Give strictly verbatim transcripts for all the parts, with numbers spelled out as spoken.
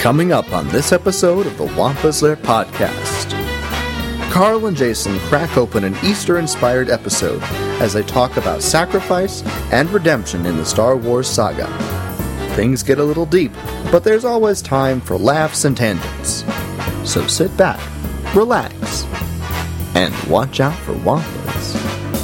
Coming up on this episode of the Wampa's Lair podcast, Carl and Jason crack open an Easter-inspired episode as they talk about sacrifice and redemption in the Star Wars saga. Things get a little deep, but there's always time for laughs and tangents. So sit back, relax, and watch out for Wampas.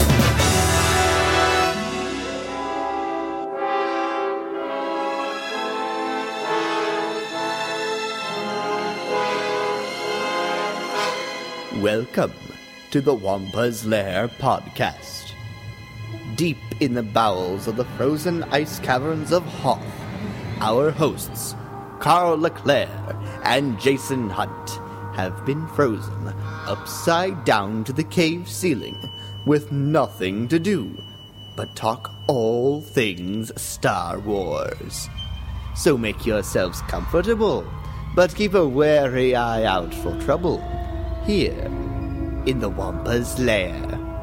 Welcome to the Wampa's Lair podcast. Deep in the bowels of the frozen ice caverns of Hoth, our hosts, Carl Leclerc and Jason Hunt, have been frozen upside down to the cave ceiling with nothing to do but talk all things Star Wars. So make yourselves comfortable, but keep a wary eye out for trouble here in the Wampa's Lair.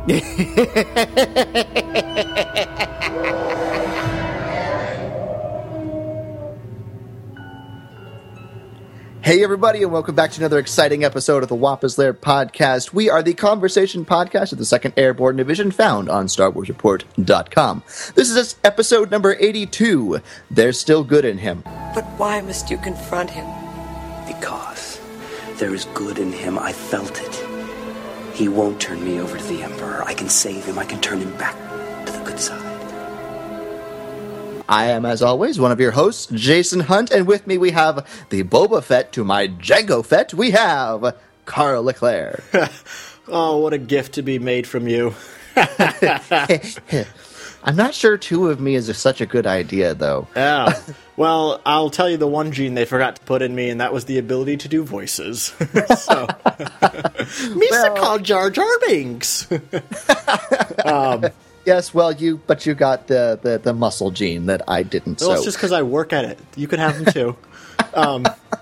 Hey everybody, and welcome back to another exciting episode of the Wampa's Lair podcast. We are the conversation podcast of the second Airborne Division, found on Star Wars Report dot com. This is episode number eighty-two. There's still good in him. But why must you confront him? Because there is good in him. I felt it. He won't turn me over to the Emperor. I can save him. I can turn him back to the good side. I am, as always, one of your hosts, Jason Hunt, and with me we have the Boba Fett to my Jango Fett. We have Carl Leclerc. Oh, what a gift to be made from you. I'm not sure two of me is a, such a good idea, though. Yeah. Well, I'll tell you the one gene they forgot to put in me, and that was the ability to do voices. So, Misa well, called Jar Jar Binks. um, yes, well, you, but you got the, the, the muscle gene that I didn't. Well, so. It's just because I work at it. You can have them too. um,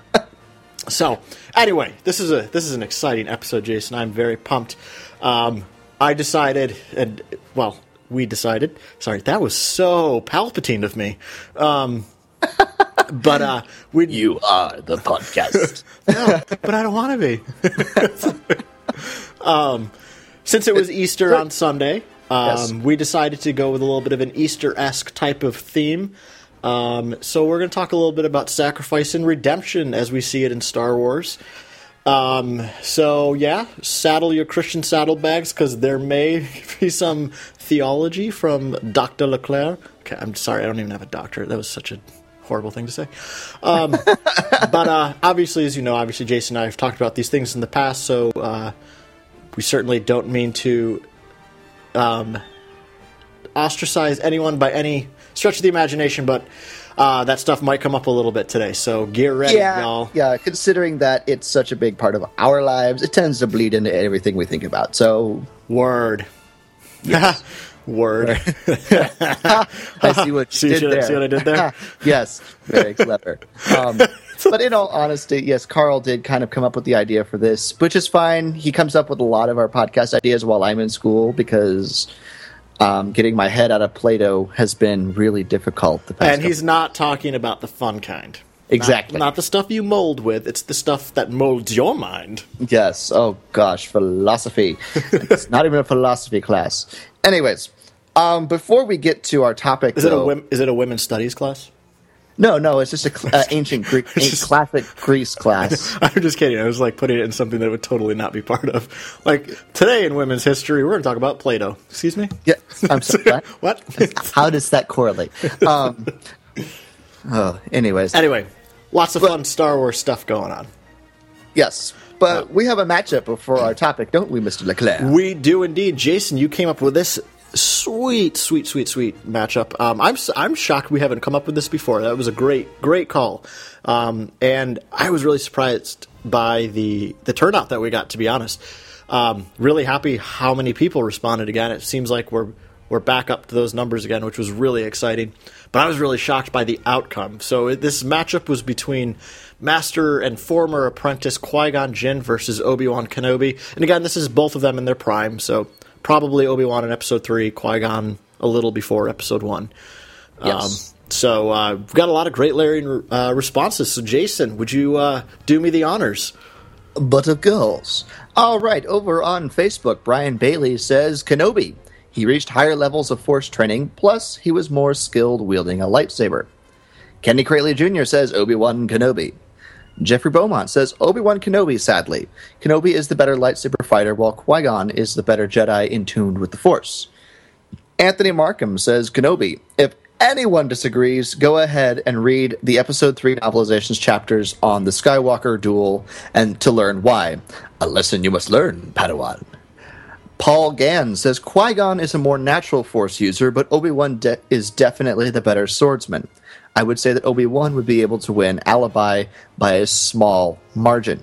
so, anyway, this is a this is an exciting episode, Jason. I'm very pumped. Um, I decided, and well. We decided. Sorry, that was so Palpatine of me. Um, but uh, we. You are the podcast. No, but I don't want to be. um, since it was Easter on Sunday, um, yes. we decided to go with a little bit of an Easter-esque type of theme. Um, so we're going to talk a little bit about sacrifice and redemption as we see it in Star Wars. Um, so yeah, saddle your Christian saddlebags, because there may be some theology from Doctor Leclerc. Okay, I'm sorry, I don't even have a doctorate. That was such a horrible thing to say. Um, but, uh, obviously, as you know, obviously Jason and I have talked about these things in the past, so, uh, we certainly don't mean to, um, ostracize anyone by any stretch of the imagination, but Uh, that stuff might come up a little bit today, so get ready, yeah, y'all. Yeah, considering that it's such a big part of our lives, it tends to bleed into everything we think about, so... Word. Yes. Word. I see what you see, did there. See what I did there? Yes, very clever. Um, but in all honesty, yes, Carl did kind of come up with the idea for this, which is fine. He comes up with a lot of our podcast ideas while I'm in school, because... Um, getting my head out of Play-Doh has been really difficult. The past and he's couple. Not talking about the fun kind. Exactly. Not, not the stuff you mold with. It's the stuff that molds your mind. Yes. Oh, gosh. Philosophy. It's not even a philosophy class. Anyways, um, before we get to our topic, Is, though, it, a, is it a women's studies class? No, no, it's just a uh, ancient Greek, a classic Greece class. I'm just kidding. I was like putting it in something that would totally not be part of. Like, today in women's history, we're going to talk about Play-Doh. Excuse me? Yeah, I'm sorry. What? How does that correlate? Um, oh, anyways. Anyway, lots of but, fun Star Wars stuff going on. Yes, but uh, we have a matchup for our topic, don't we, Mister Leclerc? We do indeed. Jason, you came up with this sweet, sweet, sweet, sweet matchup. Um, I'm I'm shocked we haven't come up with this before. That was a great, great call, um, and I was really surprised by the the turnout that we got. To be honest, um, really happy how many people responded again. It seems like we're we're back up to those numbers again, which was really exciting. But I was really shocked by the outcome. So it, this matchup was between Master and former apprentice Qui-Gon Jinn versus Obi-Wan Kenobi, and again, this is both of them in their prime. So probably Obi-Wan in Episode three, Qui-Gon a little before Episode one. Yes. Um, So uh, we've got a lot of great Larry uh, responses. So Jason, would you uh, do me the honors? But of course. All right, over on Facebook, Brian Bailey says Kenobi. He reached higher levels of Force training, plus he was more skilled wielding a lightsaber. Kenny Crayley Junior says Obi-Wan Kenobi. Jeffrey Beaumont says Obi-Wan Kenobi, sadly. Kenobi is the better lightsaber fighter, while Qui-Gon is the better Jedi in tune with the Force. Anthony Markham says Kenobi. If anyone disagrees, go ahead and read the Episode three novelizations chapters on the Skywalker duel and to learn why. A lesson you must learn, Padawan. Paul Gann says Qui-Gon is a more natural Force user, but Obi-Wan de- is definitely the better swordsman. I would say that Obi-Wan would be able to win Alibi by a small margin.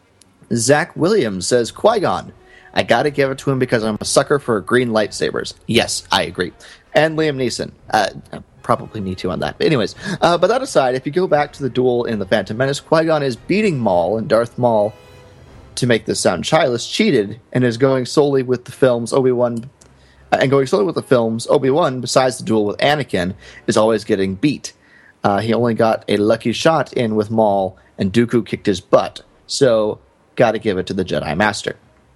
Zach Williams says Qui-Gon. I gotta give it to him because I'm a sucker for green lightsabers. Yes, I agree. And Liam Neeson. Uh, probably me too on that. But anyways, uh, but that aside, if you go back to the duel in The Phantom Menace, Qui-Gon is beating Maul, and Darth Maul, to make this sound childish, cheated and is going solely with the films Obi-Wan... Uh, and going solely with the films, Obi-Wan, besides the duel with Anakin, is always getting beat. Uh, he only got a lucky shot in with Maul, and Dooku kicked his butt. So, gotta give it to the Jedi Master.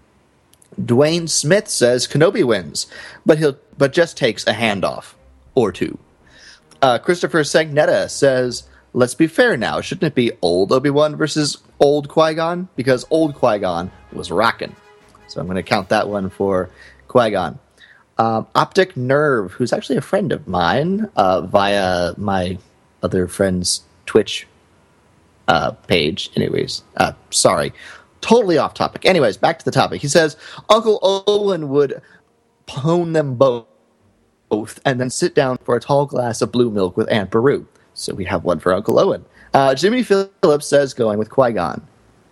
Dwayne Smith says Kenobi wins, but he'll but just takes a handoff. Or two. Uh, Christopher Sagnetta says, let's be fair now, shouldn't it be old Obi-Wan versus old Qui-Gon? Because old Qui-Gon was rockin'. So I'm going to count that one for Qui-Gon. Um, Optic Nerve, who's actually a friend of mine, uh, via my other friend's Twitch uh, page. Anyways, uh, sorry. Totally off topic. Anyways, back to the topic. He says, Uncle Owen would pwn them both and then sit down for a tall glass of blue milk with Aunt Beru. So we have one for Uncle Owen. Uh, Jimmy Phillips says going with Qui-Gon.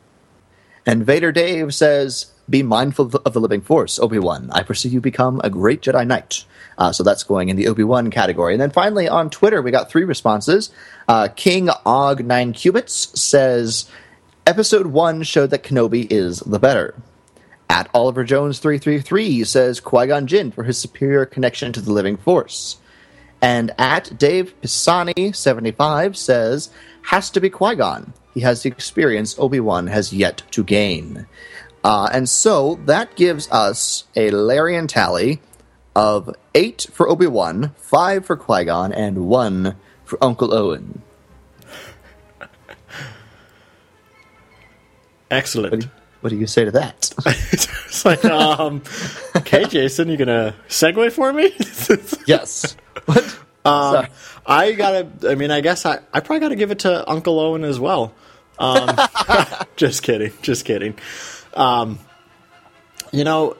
And Vader Dave says, be mindful of the living Force, Obi-Wan. I foresee you become a great Jedi Knight. Uh, so that's going in the Obi-Wan category. And then finally on Twitter, we got three responses. Uh, King Og nine Cubits says, Episode one showed that Kenobi is the better. At Oliver Jones three three three says Qui-Gon Jinn for his superior connection to the living Force. And at Dave Pisani seventy-five says, has to be Qui-Gon. He has the experience Obi-Wan has yet to gain. Uh, and so that gives us a Larian tally of eight for Obi-Wan, five for Qui-Gon, and one for Uncle Owen. Excellent. What do, you, what do you say to that? It's like, um, okay, Jason, you gonna segue for me? Yes. What? Um, I gotta. I mean, I guess I, I probably gotta give it to Uncle Owen as well. Um, just kidding. Just kidding. Um, you know,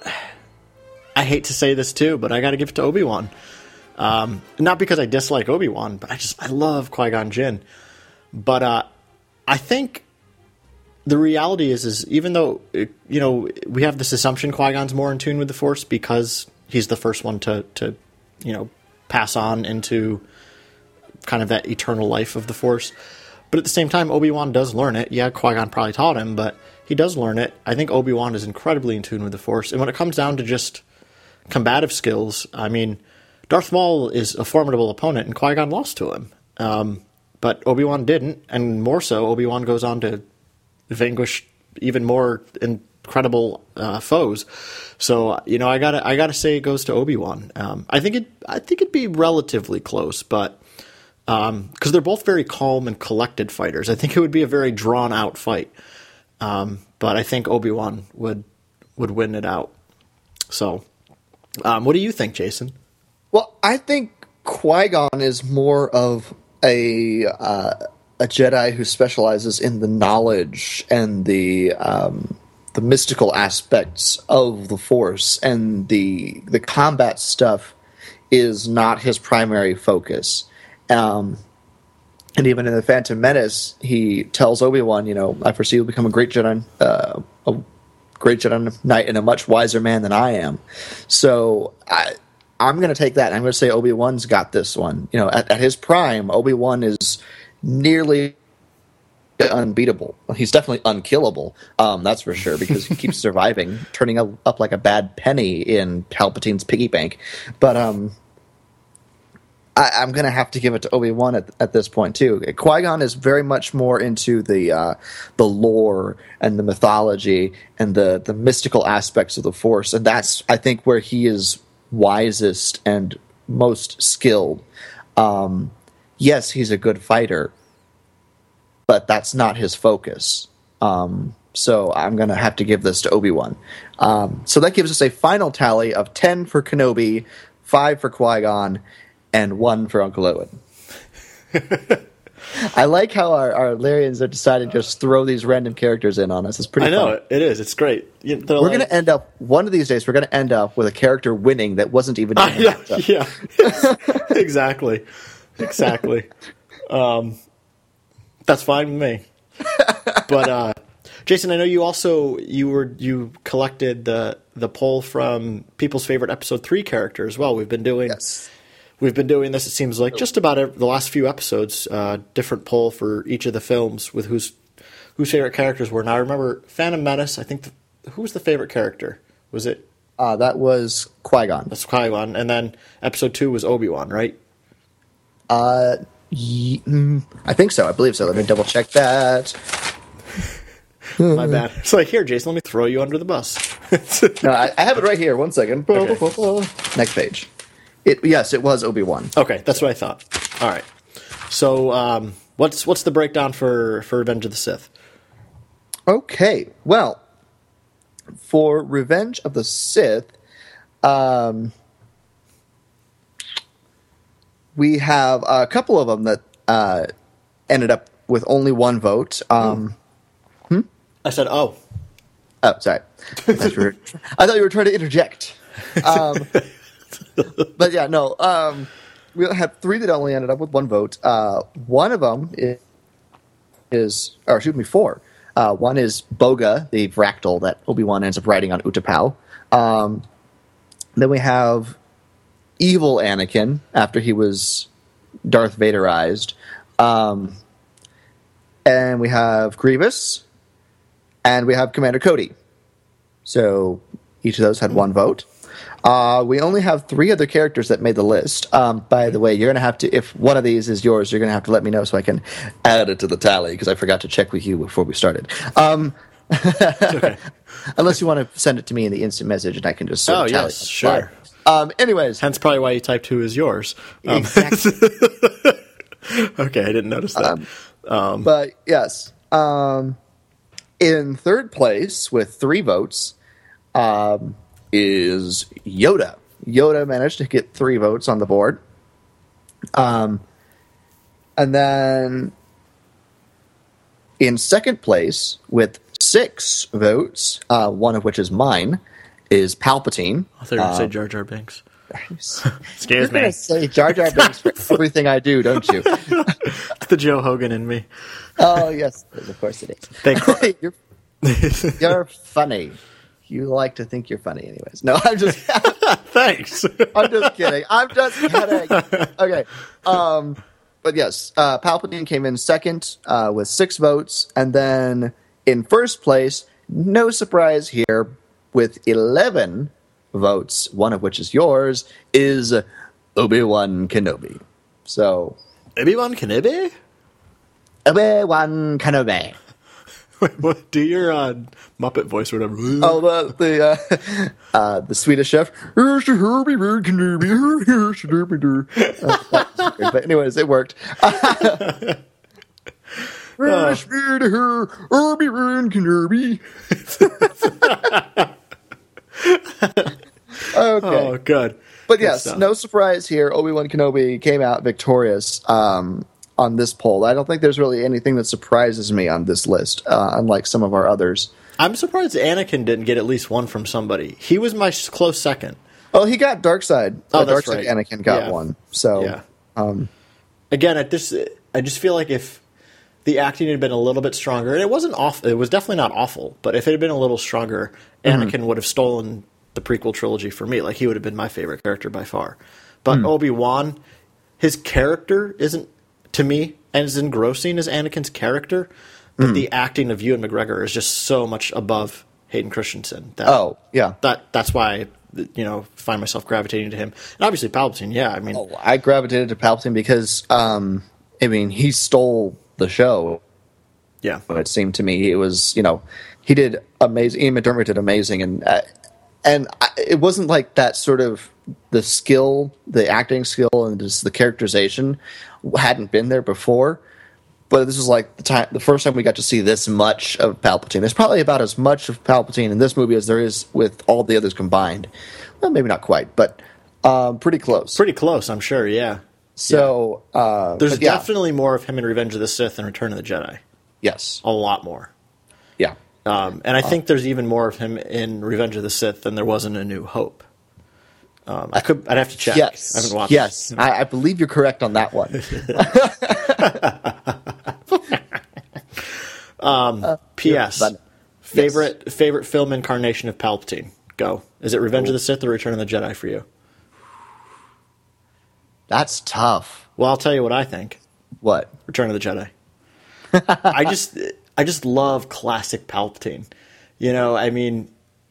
I hate to say this too, but I gotta give it to Obi-Wan. Um, not because I dislike Obi-Wan, but I just I love Qui-Gon Jinn. But uh, I think the reality is, is even though it, you know we have this assumption Qui-Gon's more in tune with the Force because he's the first one to to you know pass on into kind of that eternal life of the Force. But at the same time, Obi-Wan does learn it. Yeah, Qui-Gon probably taught him, but he does learn it. I think Obi-Wan is incredibly in tune with the Force. And when it comes down to just combative skills, I mean, Darth Maul is a formidable opponent, and Qui-Gon lost to him. Um, but Obi-Wan didn't, and more so, Obi-Wan goes on to vanquish even more incredible uh, foes. So, you know, I gotta, I gotta say it goes to Obi-Wan. Um, I think it, I think it'd be relatively close, but because um, they're both very calm and collected fighters, I think it would be a very drawn-out fight. Um, but I think Obi-Wan would would win it out. So, um, what do you think, Jason? Well, I think Qui-Gon is more of a uh, a Jedi who specializes in the knowledge and the um, the mystical aspects of the Force, and the the combat stuff is not his primary focus. Um, and even in The Phantom Menace, he tells Obi-Wan, you know, I foresee you'll become a great Jedi, uh, a great Jedi Knight and a much wiser man than I am. So I, I'm going to take that. I'm going to say Obi-Wan's got this one. You know, at, at his prime, Obi-Wan is nearly unbeatable. He's definitely unkillable, um, that's for sure, because he keeps surviving, turning up, up like a bad penny in Palpatine's piggy bank. But, um... I, I'm going to have to give it to Obi-Wan at, at this point too. Qui-Gon is very much more into the uh, the lore and the mythology and the the mystical aspects of the Force, and that's I think where he is wisest and most skilled. Um, yes, he's a good fighter, but that's not his focus. Um, so I'm going to have to give this to Obi-Wan. Um, so that gives us a final tally of ten for Kenobi, five for Qui-Gon, and one for Uncle Owen. I like how our, our Lyrians have decided to just throw these random characters in on us. It's pretty I know, fun. it is. It's great. You know, We're like, going to end up, one of these days, we're going to end up with a character winning that wasn't even in Uh, the yeah, matchup. yeah. exactly. Exactly. Um, that's fine with me. But, uh, Jason, I know you also, you were, you collected the, the poll from people's favorite episode three character as well. We've been doing... Yes. We've been doing this, it seems like, just about every, the last few episodes, uh, different poll for each of the films with whose whose favorite characters were. Now, I remember Phantom Menace, I think, the, who was the favorite character? Was it? Uh, that was Qui-Gon. That's Qui-Gon. And then episode two was Obi-Wan, right? Uh, y- mm, I think so. I believe so. Let me double check that. My bad. It's like, here, Jason, let me throw you under the bus. No, I, I have it right here. One second. Okay. Next page. It, yes, it was Obi-Wan. Okay, that's what I thought. All right. So, um, what's what's the breakdown for, for Revenge of the Sith? Okay, well, for Revenge of the Sith, um, we have a couple of them that uh, ended up with only one vote. Um, hmm? I said, oh. Oh, sorry. I thought you were, I thought you were trying to interject. Um, but yeah, no. Um, we had three that only ended up with one vote. Uh, one of them is, is or excuse me, four. Uh, one is Boga, the Vractal that Obi-Wan ends up riding on Utapau. Um, then we have evil Anakin after he was Darth Vaderized. Um, and we have Grievous. And we have Commander Cody. So each of those had one vote. Uh, we only have three other characters that made the list. Um, by the way, you're going to have to, if one of these is yours, you're going to have to let me know so I can add it to the tally, because I forgot to check with you before we started. Um, Okay. Unless you want to send it to me in the instant message and I can just sort Oh, of tally yes, it. sure. Um, anyways. Hence probably why you typed who is yours. Um, Exactly. okay, I didn't notice that. Um, um, but, yes. Um, in third place, with three votes, um, is Yoda. Yoda managed to get three votes on the board. Um, and then in second place, with six votes, uh, one of which is mine, is Palpatine. I thought you were going to Um, say Jar Jar Binks. You're Excuse going me. to say Jar Jar Binks for everything I do, don't you? It's the Joe Hogan in me. Oh, yes, of course it is. They- you're, you're funny. You like to think you're funny anyways. No, I'm just Thanks. I'm just kidding. I'm just kidding. Okay. Um, but yes, uh, Palpatine came in second uh, with six votes. And then in first place, no surprise here, with eleven votes, one of which is yours, is Obi-Wan Kenobi. So, Obi-Wan Kenobi? Obi-Wan Kenobi. Wait, what? Do your uh, Muppet voice or whatever. Oh, the the uh, uh, the Swedish chef. Uh, but anyways, it worked. Okay. Oh, good. But Good yes, stuff. no surprise here. Obi-Wan Kenobi came out victorious um, on this poll. I don't think there's really anything that surprises me on this list, uh, unlike some of our others. I'm surprised Anakin didn't get at least one from somebody. He was my s- close second. Oh, he got Darkseid. Oh, uh, that's Darkseid right. Anakin got Yeah. one. So, Yeah. um, Again, at this, I just feel like if the acting had been a little bit stronger, and it wasn't awful, it was definitely not awful, but if it had been a little stronger, Anakin Mm-hmm. would have stolen the prequel trilogy for me. Like, he would have been my favorite character by far. But Mm. Obi-Wan, his character isn't, to me, as engrossing as Anakin's character, but Mm. the acting of Ewan McGregor is just so much above Hayden Christensen. That, oh, yeah. that that's why you know, find myself gravitating to him. And obviously Palpatine, yeah, I mean... Oh, I gravitated to Palpatine because, um, I mean, he stole the show. Yeah. It seemed to me. It was, you know, he did amazing. Ian McDermott did amazing. And, uh, and I, it wasn't like that sort of the skill, the acting skill and just the characterization hadn't been there before. But this was like the time, the first time we got to see this much of Palpatine. There's probably about as much of Palpatine in this movie as there is with all the others combined. Well, maybe not quite, but um, pretty close. Pretty close, I'm sure, yeah. So yeah. Uh, There's yeah. definitely more of him in Revenge of the Sith than Return of the Jedi. Yes. A lot more. Yeah. Um, and I think there's even more of him in Revenge of the Sith than there was in A New Hope. Um, I could, I'd have to check. Yes. I haven't watched. Yes, I, I believe you're correct on that one. um, uh, P S. But, favorite yes. favorite film incarnation of Palpatine? Go. Is it Revenge of the Sith or Return of the Jedi for you? That's tough. Well, I'll tell you what I think. What? Return of the Jedi. I just I just love classic Palpatine. You know, I mean,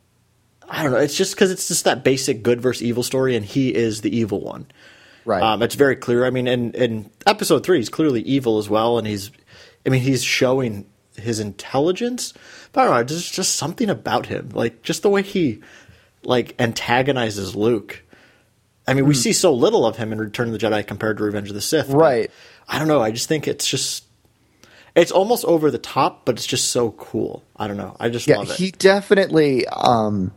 I don't know. It's just because it's just that basic good versus evil story, and he is the evil one. Right. Um, it's very clear. I mean, in, in episode three, he's clearly evil as well, and he's, I mean, he's showing his intelligence. But I don't know, there's just something about him, like just the way he, like, antagonizes Luke. I mean, we see so little of him in Return of the Jedi compared to Revenge of the Sith. Right. I don't know. I just think it's just, it's almost over the top, but it's just so cool. I don't know. I just yeah, love it. He definitely um,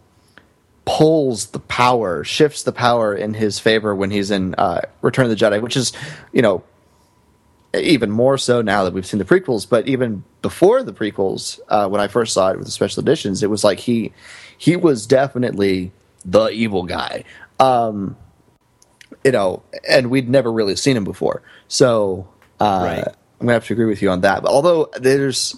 pulls the power, shifts the power in his favor when he's in uh, Return of the Jedi, which is, you know, even more so now that we've seen the prequels. But even before the prequels, uh, when I first saw it with the special editions, it was like he he was definitely the evil guy. Um, you know, and we'd never really seen him before. So uh, Right. I'm going to have to agree with you on that. But although there's,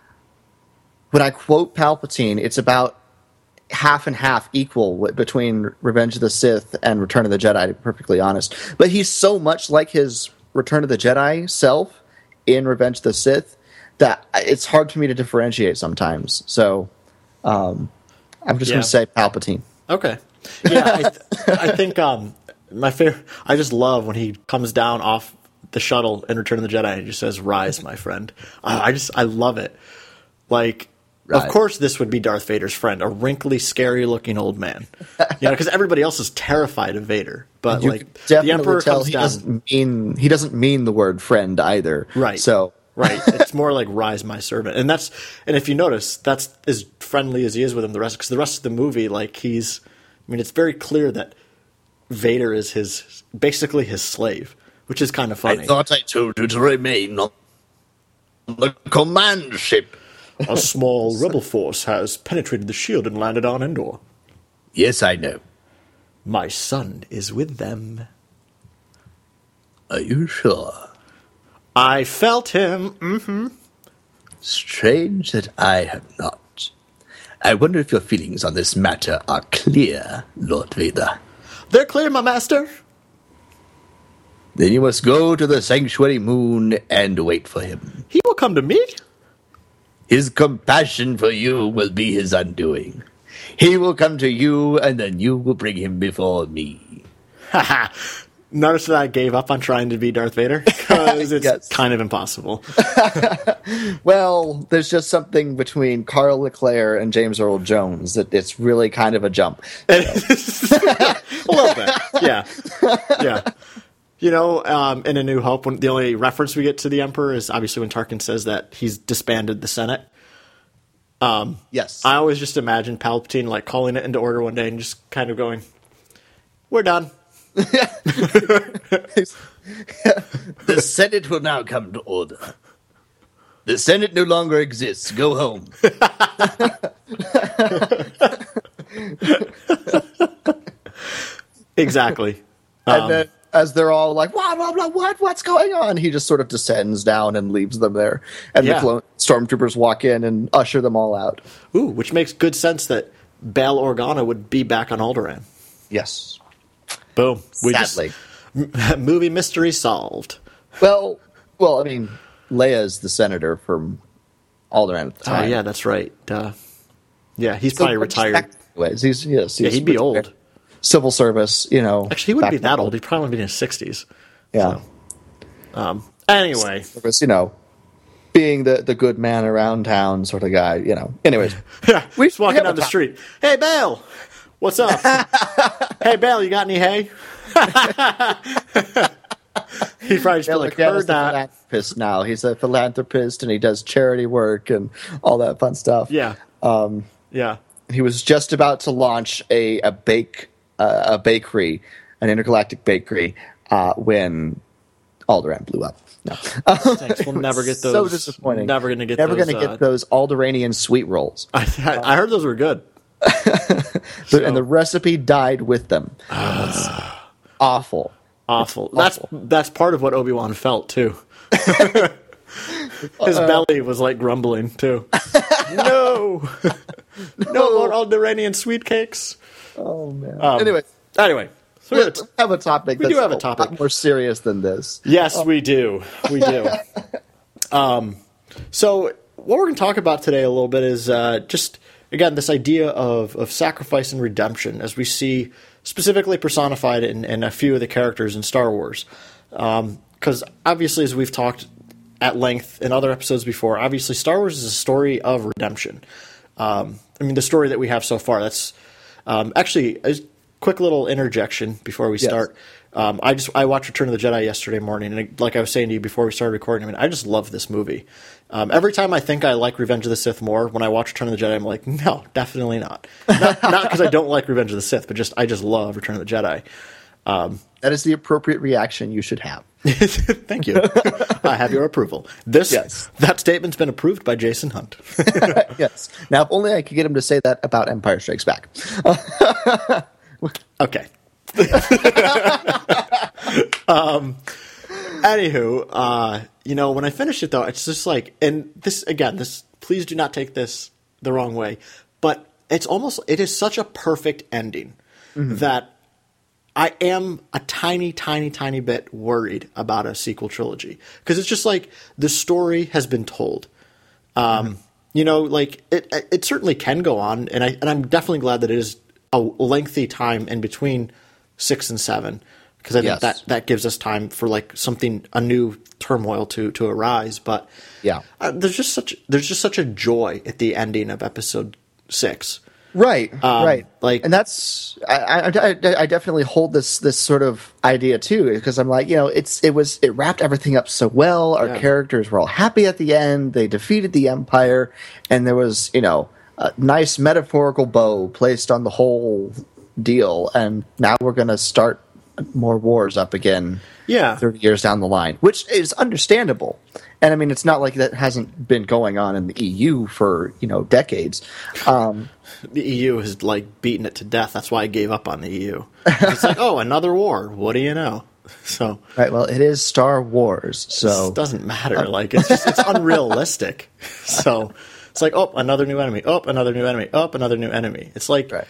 when I quote Palpatine, it's about half and half equal w- between Revenge of the Sith and Return of the Jedi, to be perfectly honest. But he's so much like his Return of the Jedi self in Revenge of the Sith that it's hard for me to differentiate sometimes. So um, I'm just Yeah. going to say Palpatine. Okay. Yeah, I, th- I think um, my favorite. I just love when he comes down off the shuttle in Return of the Jedi and he just says, "Rise, my friend." I, I just I love it. Like, Right. of course, this would be Darth Vader's friend, a wrinkly, scary-looking old man. You know, because everybody else is terrified of Vader, but You like can the definitely Emperor tell comes he down. doesn't mean he doesn't mean the word friend either. Right. So Right. It's more like "Rise, my servant," and that's and if you notice, that's as friendly as he is with him. The rest, because the rest of the movie, like he's, I mean, it's very clear that Vader is his basically his slave, which is kind of funny. I thought I told you to remain on the command ship. A small rebel force has penetrated the shield and landed on Endor. Yes, I know. My son is with them. Are you sure? I felt him. Mm-hmm. Strange that I have not. I wonder if your feelings on this matter are clear, Lord Vader. They're clear, my master. Then you must go to the Sanctuary Moon and wait for him. He will come to me. His compassion for you will be his undoing. He will come to you, and then you will bring him before me. Haha. Notice that I gave up on trying to be Darth Vader because it's Yes. kind of impossible. Well, there's just something between Carl Leclerc and James Earl Jones that it's really kind of a jump. A little bit, yeah, yeah. You know, um, in A New Hope, when the only reference we get to the Emperor is obviously when Tarkin says that he's disbanded the Senate. Um, Yes. I always just imagine Palpatine like calling it into order one day and just kind of going, "We're done." The Senate will now come to order. The Senate no longer exists. Go home. Exactly. And Um, then, as they're all like, blah, blah, blah, what, what's going on? He just sort of descends down and leaves them there. And Yeah. the clone stormtroopers walk in and usher them all out. Ooh, which makes good sense that Bail Organa would be back on Alderaan. Yes. Boom. We Sadly. just movie mystery solved. Well, well, I mean, Leia's the senator from Alderaan at the Oh time. yeah, that's right. Uh, yeah, he's So, probably retired. Anyways, he's, yes, Yeah, he's he'd be retired. old. civil service. You know, Actually, he wouldn't be back that then. old. He'd probably be in his sixties. Yeah. So, um, anyway, Service, you know, being the the good man around town sort of guy. You know. Anyways, yeah, we he's walking have down a the top- street. Hey, Bale, what's up? Hey, Bale, you got any hay? He'd probably just be Yeah, like, like, yeah, heard he's a that. philanthropist now. He's a philanthropist and he does charity work and all that fun stuff. Yeah. Um, yeah. He was just about to launch a a bake uh, a bakery, an intergalactic bakery, uh, when Alderaan blew up. No, Thanks. We'll It never was get those. So disappointing. Never going to get Never those. going to uh, get those Alderanian sweet rolls. I, I heard those were good. The- And the recipe died with them. That's awful. Awful. That's that's part of what Obi-Wan felt too. His belly was like grumbling too. no, no more Alderanian sweet cakes. Oh man. Um, anyway, Anyway, so we have a let's t- have a topic. we do that's have a topic. lot more serious than this. yes, we do. We do. um, so what we're going to talk about today a little bit is uh, just again this idea of of sacrifice and redemption, as we see specifically personified in, in a few of the characters in Star Wars. Because obviously, as we've talked at length in other episodes before, obviously Star Wars is a story of redemption. Um, I mean, the story that we have so far. That's um, actually a quick little interjection before we Yes. start. Um, I just I watched Return of the Jedi yesterday morning, and like I was saying to you before we started recording, I mean, I just love this movie. Um, every time I think I like Revenge of the Sith more, when I watch Return of the Jedi, I'm like, no, definitely not. Not because I don't like Revenge of the Sith, but just I just love Return of the Jedi. That is the appropriate reaction you should have. Thank you. I have your approval. This Yes. that statement's been approved by Jason Hunt. Yes. Now, if only I could get him to say that about Empire Strikes Back. Okay. um, anywho, uh, you know, when I finish it though, it's just like, and this again, this please do not take this the wrong way, but it's almost it is such a perfect ending that I am a tiny, tiny, tiny bit worried about a sequel trilogy because it's just like the story has been told. Um, you know, like it, it certainly can go on, and I and I'm definitely glad that it is a lengthy time in between six and seven because I think Yes. that that gives us time for like something a new turmoil to to arise. But Yeah. uh, there's just such there's just such a joy at the ending of episode six. Right, Um, right. like- and that's I, I, I, I definitely hold this this sort of idea too, because I'm like, you know, it's it was it wrapped everything up so well. Our Yeah. characters were all happy at the end. They defeated the Empire, and there was, you know, a nice metaphorical bow placed on the whole deal. And now we're going to start more wars up again. Yeah. thirty years down the line, which is understandable. And I mean, it's not like that hasn't been going on in the E U for, you know, decades. Um, The E U has like beaten it to death. That's why I gave up on the E U. It's like, oh, another war. What do you know? So right. Well, it is Star Wars, so it doesn't matter. Like it's just, it's unrealistic. So it's like, oh, another new enemy. Oh, another new enemy. Oh, another new enemy. It's like, right.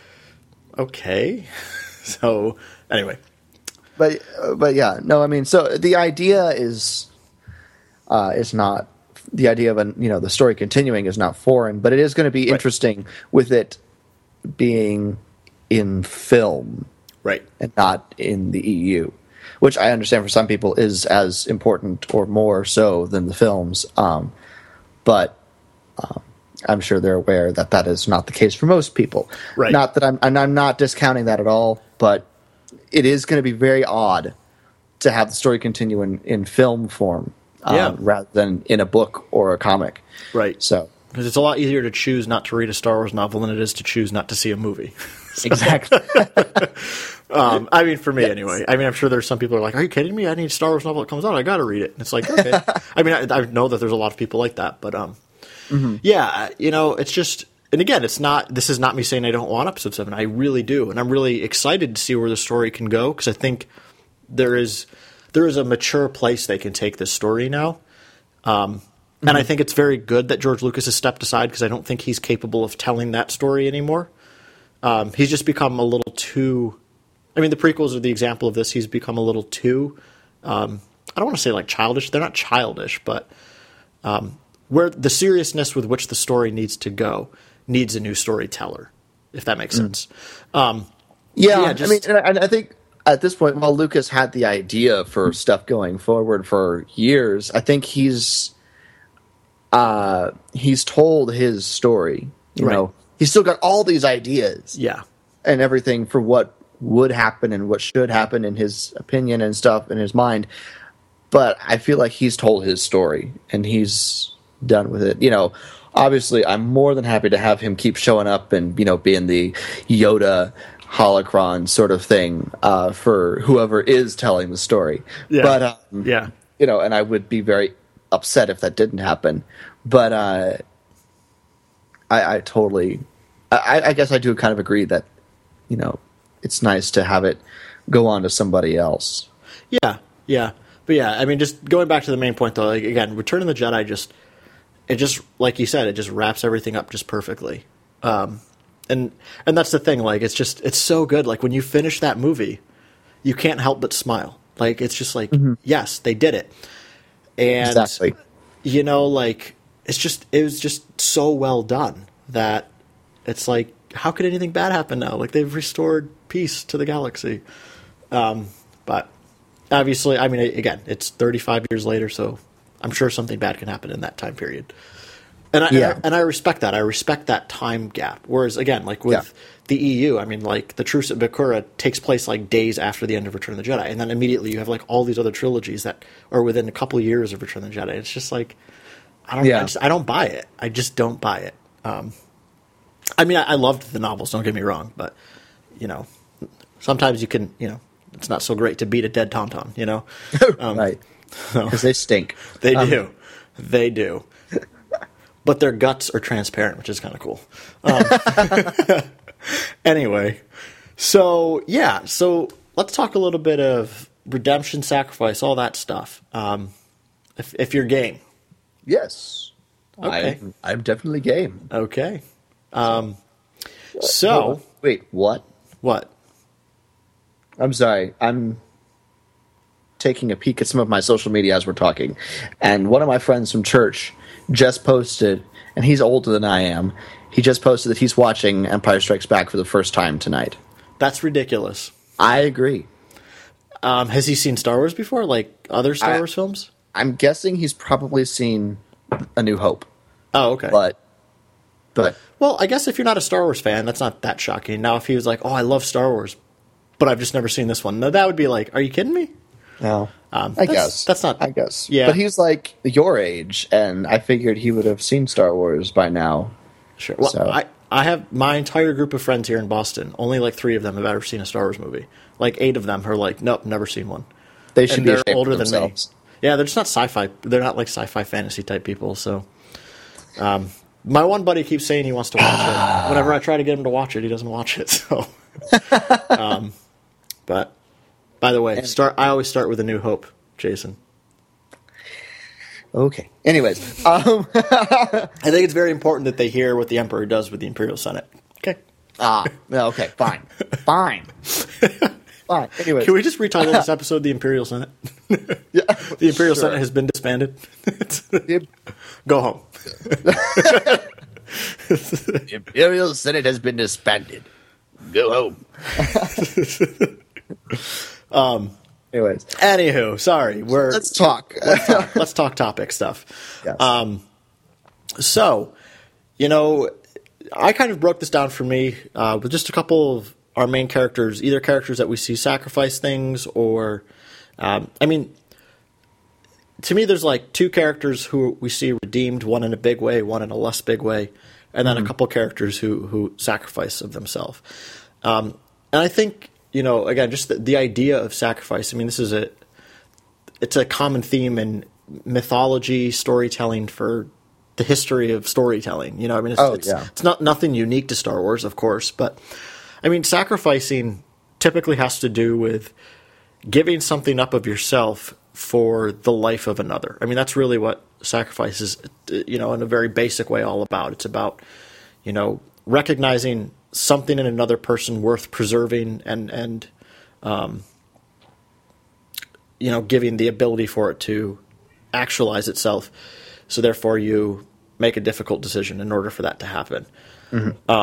okay. So anyway, But uh, but yeah, no, I mean, so the idea is uh, is not the idea of an you know the story continuing is not foreign, but it is going to be interesting with it being in film right. and not in the E U, which I understand for some people is as important or more so than the films. Um, but um, I'm sure they're aware that that is not the case for most people. Right. Not that I'm, and I'm not discounting that at all, but it is going to be very odd to have the story continue in, in film form um, Yeah. rather than in a book or a comic. Right. So Because it's a lot easier to choose not to read a Star Wars novel than it is to choose not to see a movie. exactly. Um, I mean, for me anyway. I mean, I'm sure there's some people who are like, "Are you kidding me? I need a Star Wars novel that comes out. I got to read it." And it's like, okay. I mean, I, I know that there's a lot of people like that, but um, yeah, you know, it's just. And again, it's not. This is not me saying I don't want episode seven. I really do, and I'm really excited to see where the story can go because I think there is there is a mature place they can take this story now. Um, and I think it's very good that George Lucas has stepped aside because I don't think he's capable of telling that story anymore. Um, he's just become a little too. I mean, the prequels are the example of this. He's become a little too. Um, I don't want to say like childish. They're not childish, but um, where the seriousness with which the story needs to go needs a new storyteller, if that makes sense. Um, Yeah, yeah just, I mean, and I, I think at this point, while Lucas had the idea for stuff going forward for years, I think he's uh, he's told his story. You right. know, he's still got all these ideas, yeah, and everything for what would happen and what should happen in his opinion and stuff in his mind. But I feel like he's told his story and he's done with it. You know, obviously, I'm more than happy to have him keep showing up and, you know, being the Yoda holocron sort of thing uh, for whoever is telling the story. Yeah. But, um, yeah. you know, and I would be very upset if that didn't happen. But uh, I, I totally, I, I guess I do kind of agree that, you know, it's nice to have it go on to somebody else. Yeah, yeah. But yeah, I mean, just going back to the main point, though, like, again, Return of the Jedi just, it just, like you said, it just wraps everything up just perfectly. Um, and and that's the thing, like, it's just, it's so good. Like, when you finish that movie, you can't help but smile. Like, it's just like, mm-hmm. yes, they did it. And, exactly. you know, like, it's just, it was just so well done that it's like, how could anything bad happen now? Like, they've restored peace to the galaxy. Um, but obviously, I mean, again, it's thirty-five years later, so I'm sure something bad can happen in that time period. And I, yeah. and I, and I respect that. I respect that time gap. Whereas, again, like with yeah. the E U, I mean, like, the Truce at Bakura takes place, like, days after the end of Return of the Jedi. And then immediately you have, like, all these other trilogies that are within a couple of years of Return of the Jedi. It's just like, I don't, yeah. I, just, I don't buy it. I just don't buy it. Um, I mean, I, I loved the novels, don't get me wrong, but, you know, sometimes you can, you know, it's not so great to beat a dead Tauntaun, you know? Um, right. Because they stink. They um, do. They do. But their guts are transparent, which is kind of cool. Um, anyway, so, yeah, so let's talk a little bit of redemption, sacrifice, all that stuff. Um, if, if you're game. Yes. Okay. I'm, I'm definitely game. Okay. Um, so. Wait, what? What? I'm sorry. I'm taking a peek at some of my social media as we're talking. And one of my friends from church just posted, and he's older than I am, he just posted that he's watching Empire Strikes Back for the first time tonight. That's ridiculous. I agree. Um, has he seen Star Wars before, like other Star I, Wars films? I'm guessing he's probably seen A New Hope. Oh, okay. But, but well, I guess if you're not a Star Wars fan, that's not that shocking. Now, if he was like, oh, I love Star Wars, but I've just never seen this one. No, that would be like, are you kidding me? No. Um, I that's, guess. That's not... I guess. Yeah. But he's like your age, and I figured he would have seen Star Wars by now. Sure. Well, so. I, I have my entire group of friends here in Boston. Only like three of them have ever seen a Star Wars movie. Like eight of them are like, nope, never seen one. They should and be they're ashamed older of than themselves. me. Yeah, they're just not sci-fi. They're not like sci-fi fantasy type people, so... Um, my one buddy keeps saying he wants to watch it. Whenever I try to get him to watch it, he doesn't watch it. So, um, but by the way, start. I always start with A New Hope, Jason. Okay. Anyways, um, I think it's very important that they hear what the Emperor does with the Imperial Senate. Okay. Ah. Okay. Fine. Fine. Fine. Anyways, can we just retitle this episode "The Imperial Senate"? Yeah, the Imperial sure. Senate has been disbanded. Go home. The Imperial Senate has been disbanded. Go home. um. Anyways. Anywho, sorry. We're let's talk. let's talk. Let's talk topic stuff. Yes. Um. So, you know, I kind of broke this down for me uh, with just a couple of our main characters, either characters that we see sacrifice things or, um, I mean, to me, there's like two characters who we see redeemed, one in a big way, one in a less big way, and then mm-hmm. a couple characters who who sacrifice of themselves. Um, and I think, you know, again, just the, the idea of sacrifice. I mean, this is a it's a common theme in mythology, storytelling for the history of storytelling. You know, I mean, it's, oh, it's, yeah. it's not nothing unique to Star Wars, of course, but I mean, sacrificing typically has to do with giving something up of yourself for the life of another. I mean, that's really what sacrifice is, you know, in a very basic way all about. It's about, you know, recognizing something in another person worth preserving and, and um, you know, giving the ability for it to actualize itself. So therefore you make a difficult decision in order for that to happen. Mm-hmm. Um,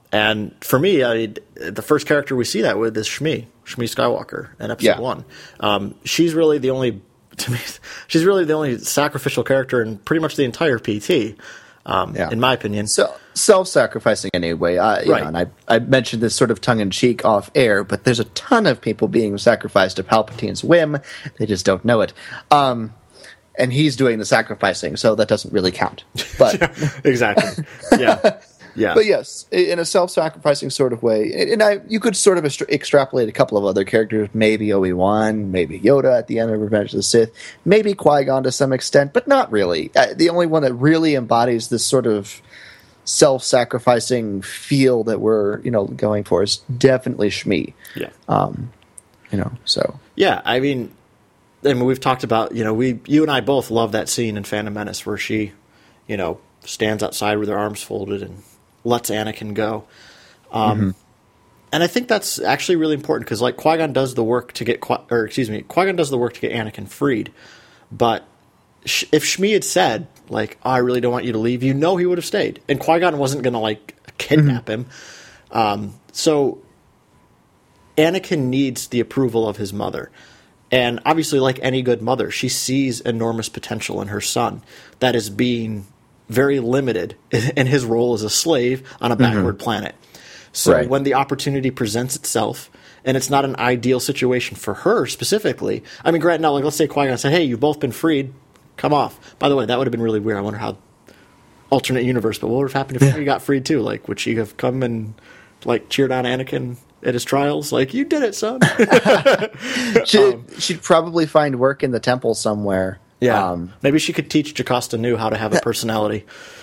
and for me, I, the first character we see that with is Shmi, Shmi Skywalker in episode Yeah. one. Um, she's really the only, to me, she's really the only sacrificial character in pretty much the entire P T, um, Yeah. in my opinion. So self-sacrificing anyway. I, you Right. know, and I, I mentioned this sort of tongue-in-cheek off air, but there's a ton of people being sacrificed to Palpatine's whim. They just don't know it. Um, and he's doing the sacrificing, so that doesn't really count. But Exactly. Yeah. Yeah. But yes, in a self-sacrificing sort of way, and I, you could sort of extra- extrapolate a couple of other characters, maybe Obi-Wan, maybe Yoda at the end of Revenge of the Sith, maybe Qui-Gon to some extent, but not really. Uh, the only one that really embodies this sort of self-sacrificing feel that we're, you know, going for is definitely Shmi. Yeah. Um, you know, so Yeah, I mean, I mean, we've talked about, you know, we, you and I both love that scene in Phantom Menace where she, you know, stands outside with her arms folded and lets Anakin go. Um, mm-hmm. And I think that's actually really important because, like, Qui-Gon does the work to get, Qui- or excuse me, Qui-Gon does the work to get Anakin freed. But sh- if Shmi had said, like, oh, I really don't want you to leave, you know he would have stayed. And Qui-Gon wasn't going to, like, kidnap mm-hmm. him. Um, so Anakin needs the approval of his mother. And obviously, like any good mother, she sees enormous potential in her son that is being very limited in his role as a slave on a backward mm-hmm. planet. So right. when the opportunity presents itself, and it's not an ideal situation for her specifically, I mean, granted, now, like, let's say Qui-Gon said, hey, you've both been freed, come off. By the way, that would have been really weird. I wonder how, alternate universe, but what would have happened if he got freed too? Like, would she have come and, like, cheered on Anakin at his trials? Like, you did it, son. she, um, she'd probably find work in the temple somewhere. Yeah, um, maybe she could teach Jocasta Nu how to have a personality,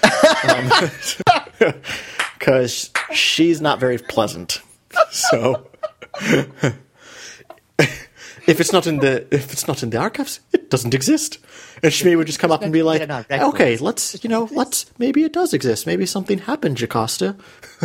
because um, she's not very pleasant. So, if it's not in the if it's not in the archives, it doesn't exist. And Shmi would just come up and be like, "Okay, let's you know, let's maybe it does exist. Maybe something happened, Jocasta.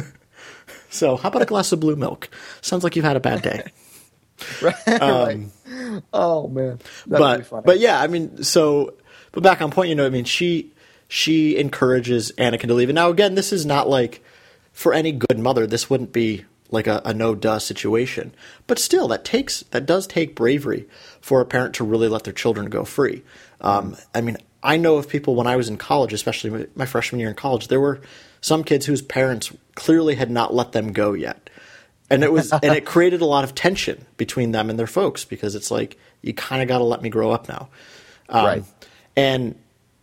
So, how about a glass of blue milk? Sounds like you've had a bad day." Right. Um, oh man, that'd but be funny. but yeah, I mean, so but back on point, you know, I mean, she she encourages Anakin to leave, and now again, this is not like for any good mother, this wouldn't be like a, a no duh situation, but still, that takes that does take bravery for a parent to really let their children go free. Um, I mean, I know of people when I was in college, especially my, my freshman year in college, there were some kids whose parents clearly had not let them go yet. And it was, and it created a lot of tension between them and their folks because it's like, you kind of got to let me grow up now. Um, right. And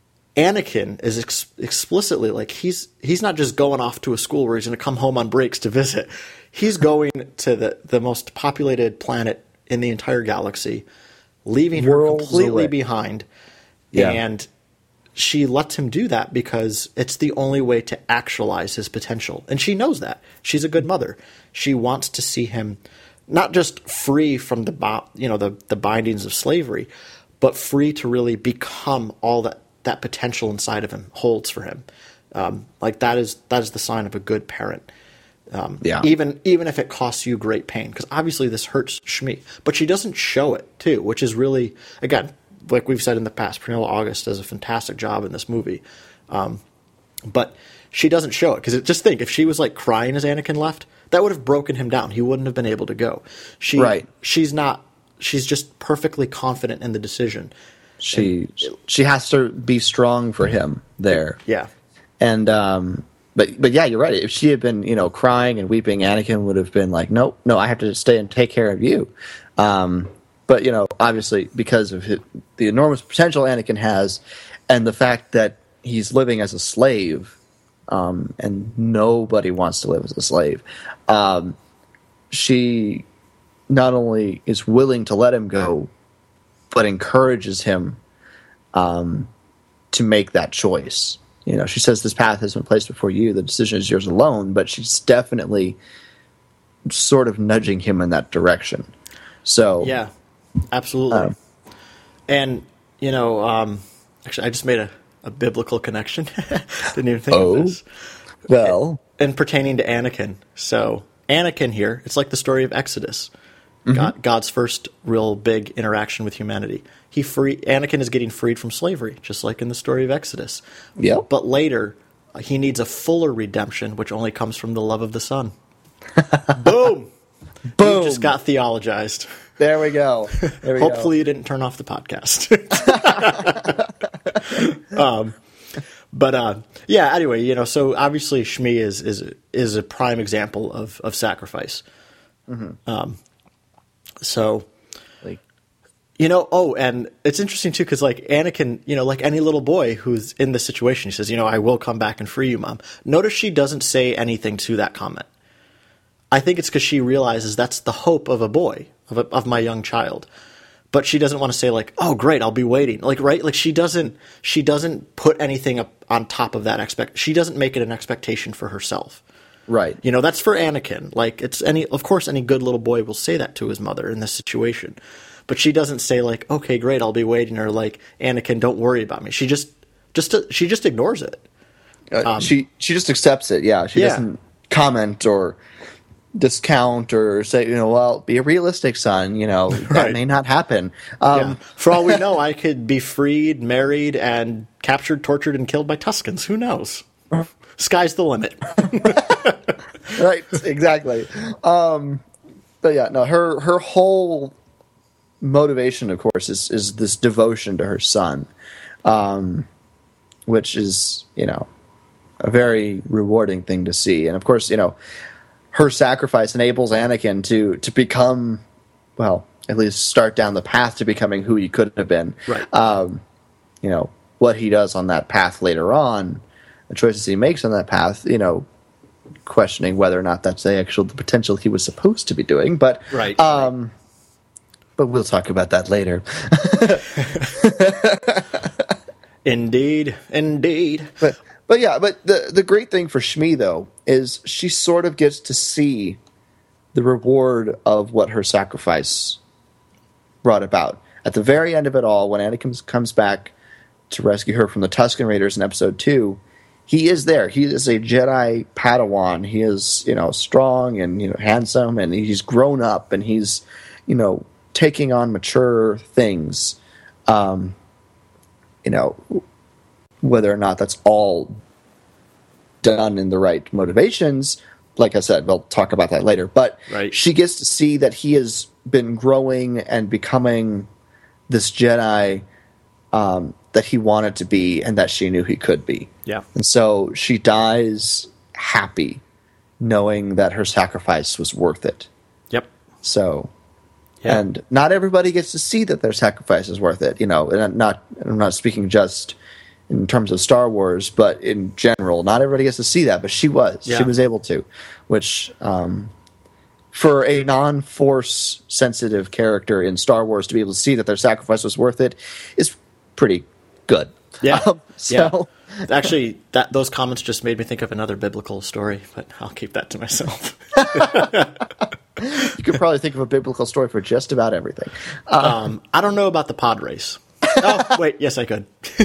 Anakin is ex- explicitly like, he's, he's not just going off to a school where he's going to come home on breaks to visit. He's going to the, the most populated planet in the entire galaxy, leaving Worlds her completely away. behind. Yeah. And she lets him do that because it's the only way to actualize his potential. And she knows that. She's a good mother. She wants to see him not just free from the you know the, the bindings of slavery, but free to really become all that, that potential inside of him holds for him. Um, like that is that is the sign of a good parent. Um, yeah. Even even if it costs you great pain, because obviously this hurts Shmi, but she doesn't show it too, which is really, again, like we've said in the past, Pernilla August does a fantastic job in this movie. Um, but she doesn't show it because just think if she was like crying as Anakin left, that would have broken him down. He wouldn't have been able to go. She, right. She's not. She's just perfectly confident in the decision. She and, she has to be strong for him there. Yeah. And um, but but yeah, you're right. If she had been you know crying and weeping, Anakin would have been like, nope, no, I have to stay and take care of you. Um, but you know, obviously, because of his, the enormous potential Anakin has, and the fact that he's living as a slave. Um, and nobody wants to live as a slave. Um, she not only is willing to let him go, but encourages him um, to make that choice. You know, she says this path has been placed before you. The decision is yours alone. But she's definitely sort of nudging him in that direction. So yeah, absolutely. Um, and you know, um, actually, I just made a. A biblical connection. Didn't even think oh, of this. Well, and, and pertaining to Anakin. So Anakin here, it's like the story of Exodus. Mm-hmm. God, God's first real big interaction with humanity. He free Anakin is getting freed from slavery, just like in the story of Exodus. Yeah. But later, he needs a fuller redemption, which only comes from the love of the Son. Boom! Boom! You just got theologized. There we go. There we Hopefully go. you didn't turn off the podcast. um, but uh, yeah, anyway, you know, so obviously Shmi is is is a prime example of of sacrifice. Mm-hmm. Um, so, Like, you know, oh, and it's interesting too because like Anakin, you know, like any little boy who's in this situation, he says, you know, I will come back and free you, Mom. Notice she doesn't say anything to that comment. I think it's because she realizes that's the hope of a boy, of, a, of my young child. But she doesn't want to say like, oh, great, I'll be waiting. Like, right? Like she doesn't, she doesn't put anything up on top of that expect. She doesn't make it an expectation for herself. right. You know, that's for Anakin. Like it's any, of course, any good little boy will say that to his mother in this situation. But she doesn't say like, okay, great, I'll be waiting. Or like, Anakin, don't worry about me. She just, just, she just ignores it. Uh, she she just accepts it. Yeah. She Yeah. doesn't comment or discount or say, you know, well, be realistic, son. You know, that Right. may not happen. Um, Yeah. For all we know, I could be freed, married, and captured, tortured, and killed by Tuskens. Who knows? Sky's the limit. Right. Exactly. Um, but yeah, no, her her whole motivation, of course, is is this devotion to her son, um, which is, you know, a very rewarding thing to see. And of course, you know, her sacrifice enables Anakin to to become, well, at least start down the path to becoming who he could have been. Right. Um, you know, what he does on that path later on, the choices he makes on that path, you know, questioning whether or not that's the actual the potential he was supposed to be doing. But Right. um, but we'll talk about that later. Indeed. Indeed. But but yeah, but the the great thing for Shmi though is she sort of gets to see the reward of what her sacrifice brought about. At the very end of it all, when Anakin comes back to rescue her from the Tusken Raiders in episode two, he is there. He is a Jedi Padawan. He is, you know, strong and, you know, handsome, and he's grown up, and he's, you know, taking on mature things. Um, you know, whether or not that's all done in the right motivations, like I said, we'll talk about that later. But Right. she gets to see that he has been growing and becoming this Jedi um, that he wanted to be and that she knew he could be. Yeah. And so she dies happy, knowing that her sacrifice was worth it. Yep. So, Yeah. and not everybody gets to see that their sacrifice is worth it. You know, and I'm not I'm not speaking just in terms of Star Wars, but in general, not everybody gets to see that. But she was, Yeah. she was able to, which um, for a non-Force sensitive character in Star Wars to be able to see that their sacrifice was worth it is pretty good. Yeah. Um, so. Yeah. Actually, that those comments just made me think of another biblical story, but I'll keep that to myself. You could probably think of a biblical story for just about everything. Uh, Um, I don't know about the pod race. Oh, wait, yes, I could.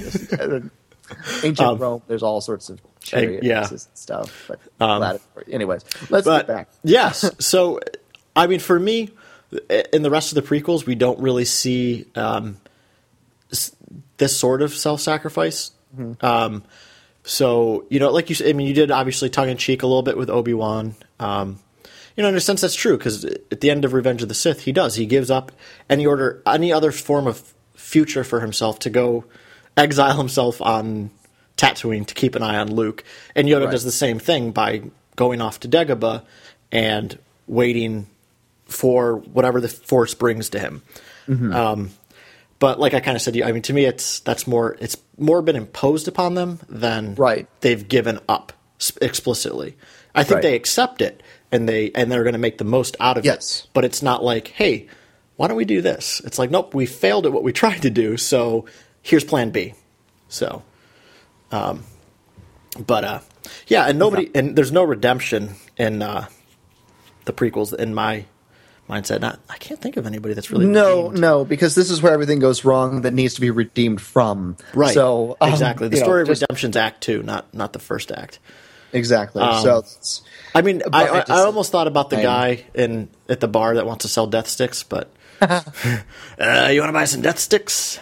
ancient um, Rome, there's all sorts of chariot yeah. races and stuff. But Um, glad it- anyways, let's But get back. yes, so I mean, for me, in the rest of the prequels, we don't really see um, s- this sort of self-sacrifice. Mm-hmm. Um, so you know, like you said, I mean, you did obviously tongue in cheek a little bit with Obi-Wan. Um, you know, in a sense, that's true because at the end of Revenge of the Sith, he does. He gives up any order, any other form of future for himself to go exile himself on Tatooine to keep an eye on Luke. And Yoda Right. does the same thing by going off to Dagobah and waiting for whatever the Force brings to him. Mm-hmm. Um, but like I kind of said, I mean, to me, it's that's more it's more been imposed upon them than Right. they've given up s- explicitly. I think Right. they accept it and they and they're going to make the most out of Yes. it. But it's not like, hey, why don't we do this? It's like, nope, we failed at what we tried to do, so here's Plan B. So, um, but uh, yeah, and nobody and there's no redemption in uh, the prequels in my mindset. Not, I can't think of anybody that's really No, redeemed. no, because this is where everything goes wrong that needs to be redeemed from. Right. So um, exactly. The you know, story of just- redemption's Act Two, not not the first act. Exactly. Um, so it's, I mean, But I, I I, just- I almost thought about the I- guy in at the bar that wants to sell death sticks, but uh, you want to buy some death sticks?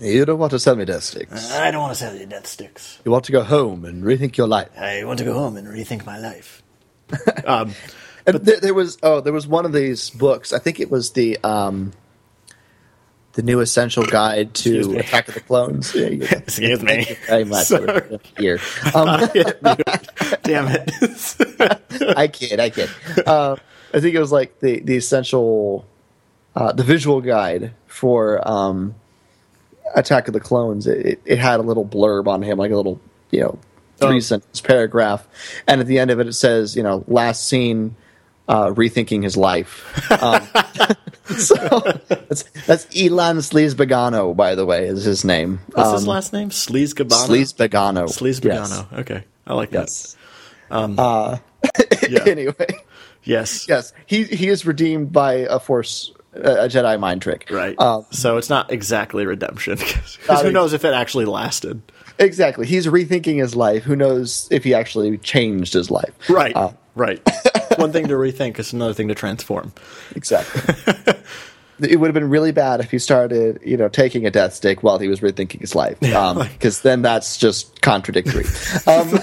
You don't want to sell me death sticks. I don't want to sell you death sticks. You want to go home and rethink your life. I want to go home and rethink my life. um, and there, there was oh, there was one of these books. I think it was the um, the New Essential Guide to Attack of the Clones. Yeah, you, Excuse me. Thank you very much. Here, um, damn it! I kid, I kid. Uh, I think it was like the the essential, uh, the visual guide for um, Attack of the Clones. It, it had a little blurb on him, like a little, you know, three oh. sentence paragraph, and at the end of it, it says, you know, last seen, uh, rethinking his life. Um, so that's that's Elan Sleazebagano, by the way, is his name. What's um, his last name? Sleazebagano. Sleazebagano. Sleazebagano. Yes. Okay, I like that. Yes. Um, uh, yeah. Anyway. Yes. Yes. He he is redeemed by a Force, a Jedi mind trick. Right. Um, so it's not exactly redemption, because who knows if it actually lasted. Exactly. He's rethinking his life. Who knows if he actually changed his life. Right. Uh, right. One thing to rethink is another thing to transform. Exactly. It would have been really bad if he started, you know, taking a death stick while he was rethinking his life, because um, like, then that's just contradictory. um,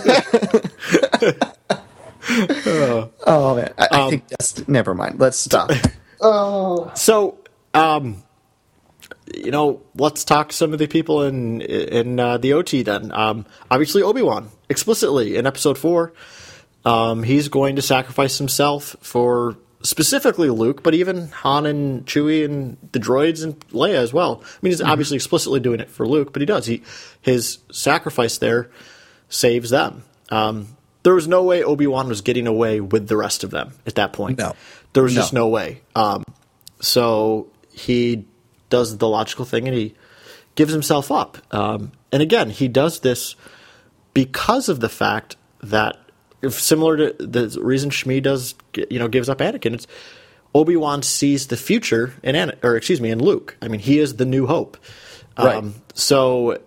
oh. oh man, I, I um, think that's never mind. Let's stop. oh. So, um, you know, let's talk some of the people in in uh, the O T then. Um, obviously, Obi-Wan explicitly in Episode Four, um, he's going to sacrifice himself for. Specifically Luke, but even Han and Chewie and the droids and Leia as well. I mean, he's mm-hmm. obviously explicitly doing it for Luke, but he does. He his sacrifice there saves them. Um, there was no way Obi-Wan was getting away with the rest of them at that point. No. There was no. just no way. Um, so he does the logical thing and he gives himself up. Um, and again, he does this because of the fact that If similar to the reason Shmi does, you know, gives up Anakin, it's Obi-Wan sees the future in An- or excuse me, in Luke. I mean, he is the new hope. Right. Um, so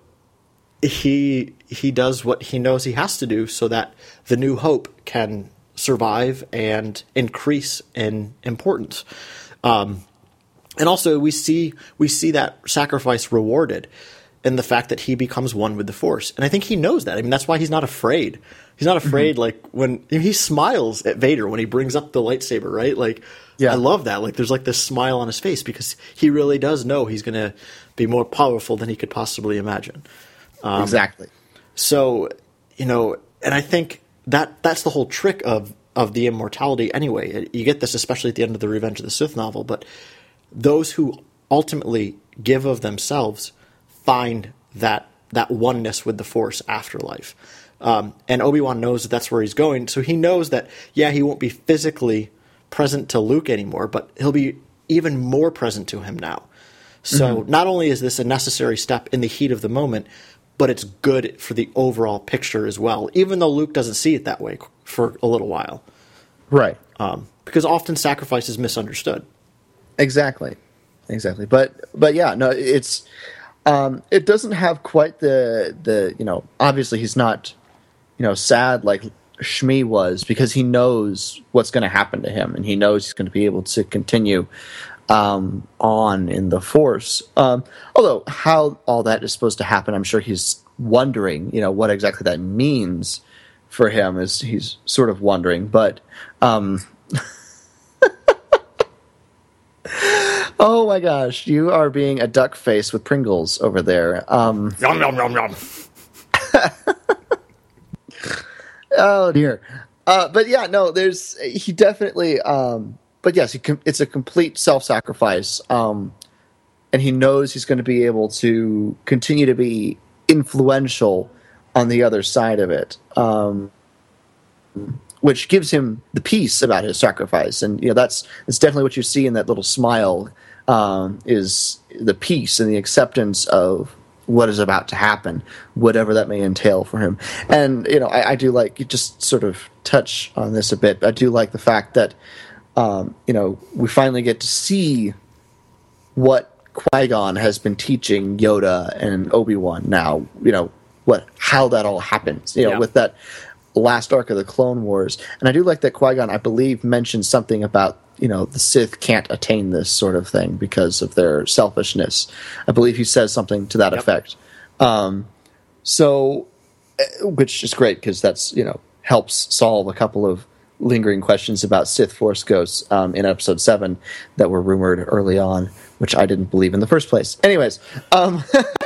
he he does what he knows he has to do so that the new hope can survive and increase in importance. Um, and also, we see we see that sacrifice rewarded in the fact that he becomes one with the Force, and I think he knows that. I mean, that's why he's not afraid. He's not afraid, mm-hmm. like, when he smiles at Vader when he brings up the lightsaber, right? Like, yeah. I love that. Like, there's, like, this smile on his face because he really does know he's going to be more powerful than he could possibly imagine. Um, exactly. So, you know, and I think that that's the whole trick of, of the immortality anyway. You get this especially at the end of the Revenge of the Sith novel, but those who ultimately give of themselves find that that oneness with the Force afterlife. Um, and Obi-Wan knows that that's where he's going, so he knows that, yeah, he won't be physically present to Luke anymore, but he'll be even more present to him now. So mm-hmm. not only is this a necessary step in the heat of the moment, but it's good for the overall picture as well, even though Luke doesn't see it that way for a little while. Right. Um, because often sacrifice is misunderstood. Exactly. Exactly. But, but yeah, no, it's... Um, it doesn't have quite the, the, you know, obviously he's not, you know, sad like Shmi was because he knows what's going to happen to him and he knows he's going to be able to continue um, on in the Force. Um, although how all that is supposed to happen, I'm sure he's wondering, you know, what exactly that means for him is he's sort of wondering, but um, oh my gosh, you are being a duck face with Pringles over there. Um, yum, yum, yum, yum. oh dear. Uh, but yeah, no, there's, he definitely, um, but yes, he com- it's a complete self-sacrifice. Um, and he knows he's going to be able to continue to be influential on the other side of it. Um, which gives him the peace about his sacrifice. And, you know, that's, that's definitely what you see in that little smile, um, is the peace and the acceptance of what is about to happen, whatever that may entail for him. And, you know, I, I do like, you just sort of touch on this a bit. I do like the fact that, um, you know, we finally get to see what Qui-Gon has been teaching Yoda and Obi-Wan now, you know, what, how that all happens, you know, yeah. with that last arc of the Clone Wars. And I do like that Qui-Gon, I believe, mentioned something about you know, the Sith can't attain this sort of thing because of their selfishness. I believe he says something to that yep. effect. Um, so, which is great because that's, you know, helps solve a couple of lingering questions about Sith Force ghosts um, in episode seven that were rumored early on, which I didn't believe in the first place. Anyways, um,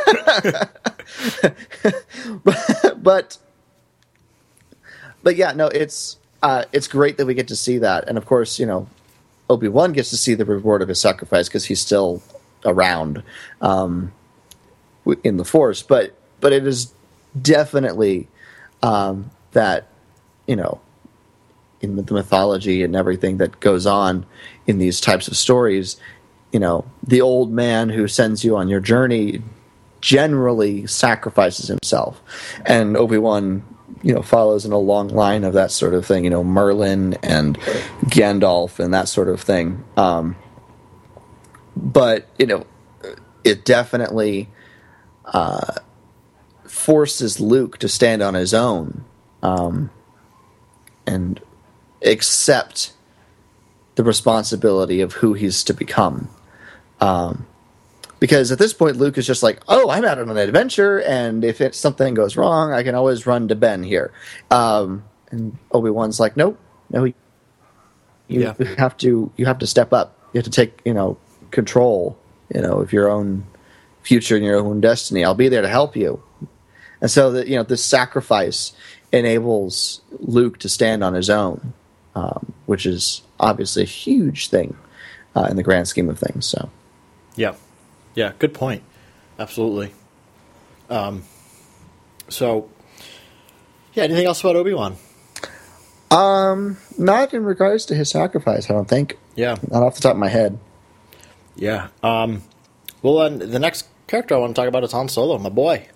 but, but but yeah, no, it's uh, it's great that we get to see that, and of course, you know, Obi-Wan gets to see the reward of his sacrifice because he's still around um, in the Force. But but it is definitely um, that, you know, in the mythology and everything that goes on in these types of stories, you know, the old man who sends you on your journey generally sacrifices himself. And Obi-Wan, you know, follows in a long line of that sort of thing, you know, Merlin and Gandalf and that sort of thing. Um, but, you know, it definitely uh, forces Luke to stand on his own um, and accept the responsibility of who he's to become. Um, because at this point, Luke is just like, oh, I'm out on an adventure, and if it, something goes wrong, I can always run to Ben here. Um, and Obi-Wan's like, nope, no, you yeah. have to, you have to step up. You have to take, you know, control, you know, of your own future and your own destiny. I'll be there to help you. And so that, you know, this sacrifice enables Luke to stand on his own. Um, which is obviously a huge thing uh, in the grand scheme of things. So, yeah, yeah, good point. Absolutely. Um, so, yeah, anything else about Obi-Wan? Um, not in regards to his sacrifice, I don't think. Yeah, not off the top of my head. Yeah. Um, well, then the next character I want to talk about is Han Solo, my boy.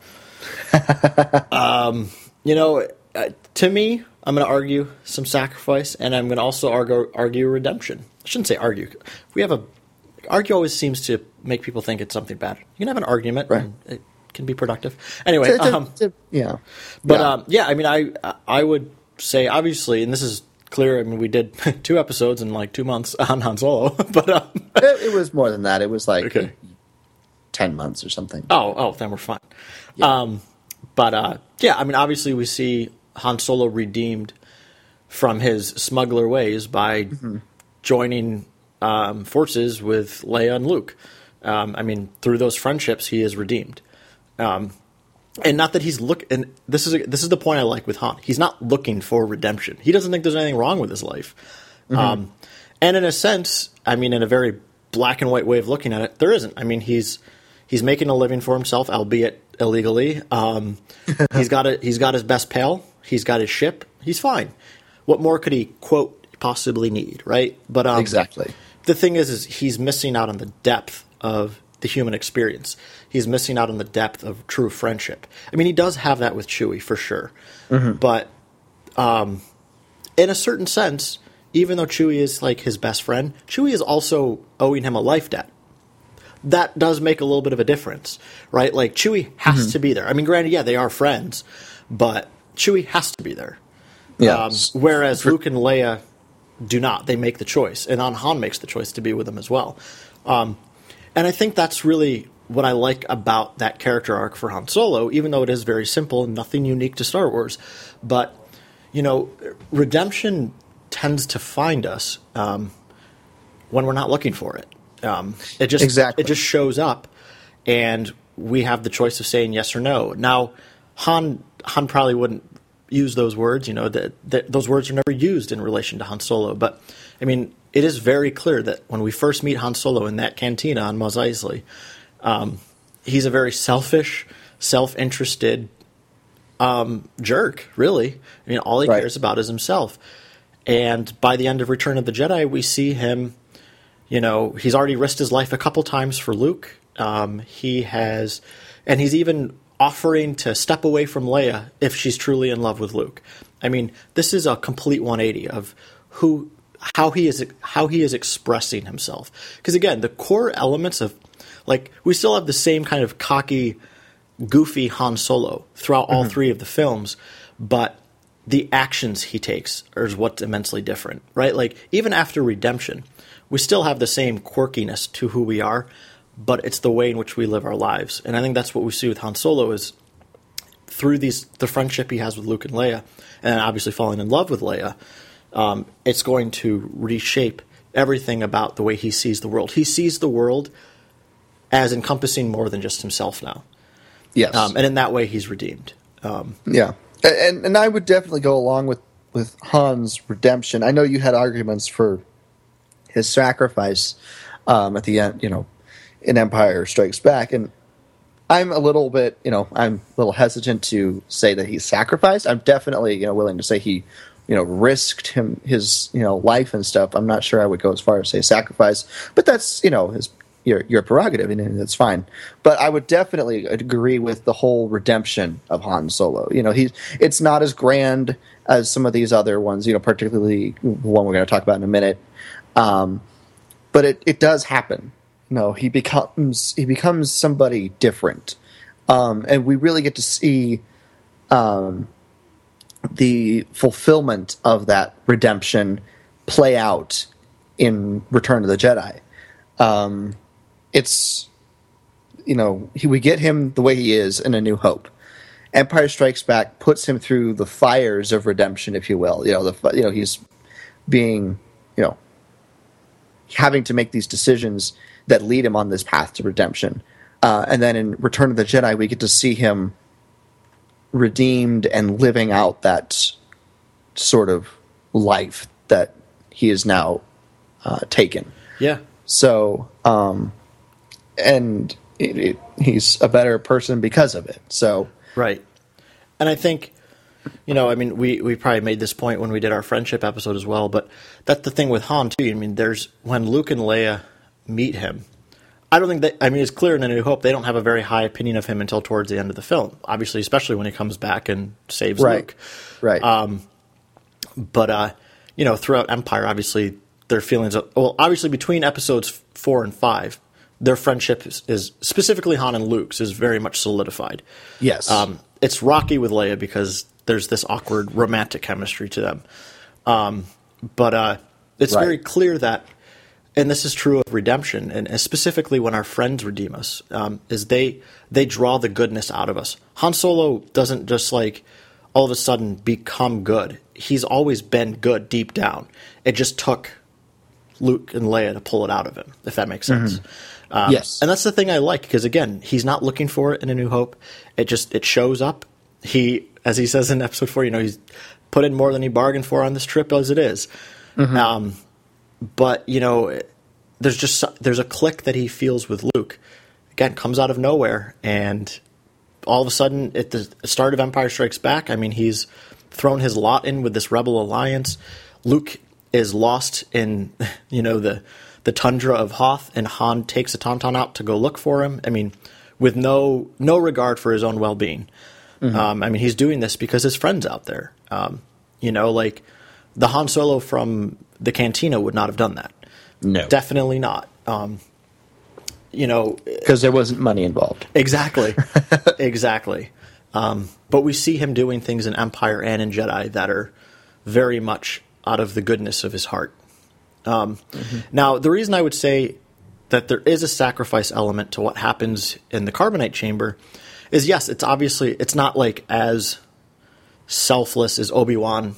um, you know, uh, to me, I'm going to argue some sacrifice, and I'm going to also argue, argue redemption. I shouldn't say argue. We have a argue always seems to make people think it's something bad. You can have an argument, right, and it can be productive. Anyway, to, to, um, to, yeah, but yeah. Um, yeah, I mean, I I would say obviously, and this is clear. I mean, we did two episodes in like two months on Han Solo, but um, it, it was more than that. It was like okay. ten months or something. Oh, oh, then we're fine. Yeah. Um, but uh, yeah, I mean, obviously, we see Han Solo redeemed from his smuggler ways by mm-hmm. joining um, forces with Leia and Luke. Um, I mean, through those friendships, he is redeemed. Um, and not that he's look. And this is a, this is the point I like with Han. He's not looking for redemption. He doesn't think there's anything wrong with his life. Mm-hmm. Um, and in a sense, I mean, in a very black and white way of looking at it, there isn't. I mean, he's he's making a living for himself, albeit illegally. Um, he's got a, he's got his best pal. He's got his ship. He's fine. What more could he, quote, possibly need, right? But um, exactly. The thing is, is he's missing out on the depth of the human experience. He's missing out on the depth of true friendship. I mean, he does have that with Chewie, for sure. Mm-hmm. But um, in a certain sense, even though Chewie is like his best friend, Chewie is also owing him a life debt. That does make a little bit of a difference, right? Like, Chewie has mm-hmm. to be there. I mean, granted, yeah, they are friends, but Chewie has to be there. Yeah. Um, whereas Luke and Leia do not. They make the choice. And Han makes the choice to be with them as well. Um, and I think that's really what I like about that character arc for Han Solo, even though it is very simple and nothing unique to Star Wars. But, you know, redemption tends to find us um, when we're not looking for it. Um, it just exactly. It just shows up, and we have the choice of saying yes or no. Now, Han Han probably wouldn't use those words. You know, that, that those words are never used in relation to Han Solo. But I mean, it is very clear that when we first meet Han Solo in that cantina on Mos Eisley, um, he's a very selfish, self-interested um, jerk. Really, I mean, all he right. cares about is himself. And by the end of Return of the Jedi, we see him. You know, he's already risked his life a couple times for Luke. Um, he has, and he's even offering to step away from Leia if she's truly in love with Luke. I mean, this is a complete one eighty of who, how he is, how he is expressing himself. Because again, the core elements of, like, we still have the same kind of cocky, goofy Han Solo throughout mm-hmm. all three of the films, but the actions he takes is what's immensely different, right? Like, even after Redemption, we still have the same quirkiness to who we are, but it's the way in which we live our lives. And I think that's what we see with Han Solo is through these the friendship he has with Luke and Leia, and obviously falling in love with Leia, um, it's going to reshape everything about the way he sees the world. He sees the world as encompassing more than just himself now. Yes. Um, and in that way, he's redeemed. Um, yeah. And and I would definitely go along with, with Han's redemption. I know you had arguments for his sacrifice um, at the end, you know, in Empire Strikes Back. And I'm a little bit, you know, I'm a little hesitant to say that he sacrificed. I'm definitely, you know, willing to say he, you know, risked him his, you know, life and stuff. I'm not sure I would go as far as say sacrifice, but that's, you know, his your your prerogative, and that's fine. But I would definitely agree with the whole redemption of Han Solo. You know, he's it's not as grand as some of these other ones, you know, particularly one we're going to talk about in a minute. Um, but it, it does happen. No, he becomes he becomes somebody different, um, and we really get to see um, the fulfillment of that redemption play out in Return of the Jedi. Um, it's you know he, we get him the way he is in A New Hope. Empire Strikes Back puts him through the fires of redemption, if you will. You know, the you know he's being you know having to make these decisions that lead him on this path to redemption. Uh, and then in Return of the Jedi, we get to see him redeemed and living out that sort of life that he is now uh, taken. yeah. So, um, and it, it, he's a better person because of it. So, Right. And I think, you know, I mean, we, we probably made this point when we did our friendship episode as well, but that's the thing with Han, too. I mean, there's when Luke and Leia meet him, I don't think that, I mean, it's clear in A New Hope they don't have a very high opinion of him until towards the end of the film, obviously, especially when he comes back and saves right. Luke. Right. Um, but, uh, you know, throughout Empire, obviously, their feelings, of, well, obviously, between episodes four and five, their friendship is, is specifically Han and Luke's, is very much solidified. Yes. Um, it's rocky with Leia because there's this awkward romantic chemistry to them. Um, but uh, it's right. very clear that, and this is true of redemption, and specifically when our friends redeem us, um, is they they draw the goodness out of us. Han Solo doesn't just like all of a sudden become good. He's always been good deep down. It just took Luke and Leia to pull it out of him, if that makes sense. Mm-hmm. Um, yes. And that's the thing I like, because again, he's not looking for it in A New Hope. It just, it shows up. He, as he says in episode four, you know, he's put in more than he bargained for on this trip as it is. Mm-hmm. Um, but, you know, there's just, there's a click that he feels with Luke. Again, comes out of nowhere, and all of a sudden, at the start of Empire Strikes Back, I mean, he's thrown his lot in with this Rebel Alliance. Luke is lost in, you know, the the tundra of Hoth, and Han takes a Tauntaun out to go look for him. I mean, with no no regard for his own well-being. Mm-hmm. Um, I mean, he's doing this because his friend's out there. Um, you know, like, the Han Solo from the Cantina would not have done that. No. Definitely not. Um, you know... Because there wasn't money involved. Exactly. exactly. Um, but we see him doing things in Empire and in Jedi that are very much out of the goodness of his heart. Um, mm-hmm. Now, the reason I would say that there is a sacrifice element to what happens in the Carbonite Chamber is, yes, it's obviously, it's not like as selfless as Obi-Wan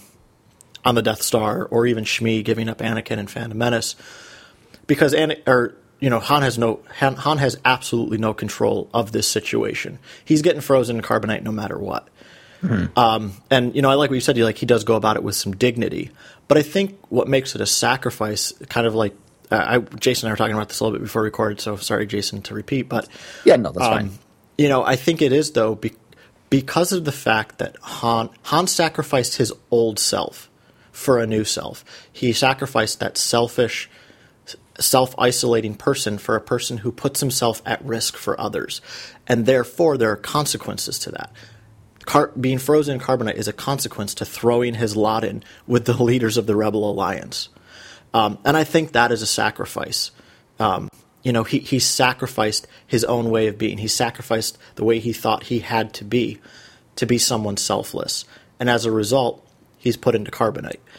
on the Death Star, or even Shmi giving up Anakin in Phantom Menace, because Ana- or you know Han has no Han, Han has absolutely no control of this situation. He's getting frozen in carbonite no matter what. Mm-hmm. Um, and you know, I like what you said. You like he does go about it with some dignity, but I think what makes it a sacrifice, kind of like uh, I, Jason and I were talking about this a little bit before we recorded. So sorry, Jason, to repeat, but yeah, no, that's um, fine. You know, I think it is though be, because of the fact that Han Han sacrificed his old self for a new self. He sacrificed that selfish, self-isolating person for a person who puts himself at risk for others, and therefore there are consequences to that. Car- being frozen in carbonite is a consequence to throwing his lot in with the leaders of the Rebel Alliance. Um, and I think that is a sacrifice. Um, you know, he, he sacrificed his own way of being. He sacrificed the way he thought he had to be, to be someone selfless. And as a result, he's put into carbonite.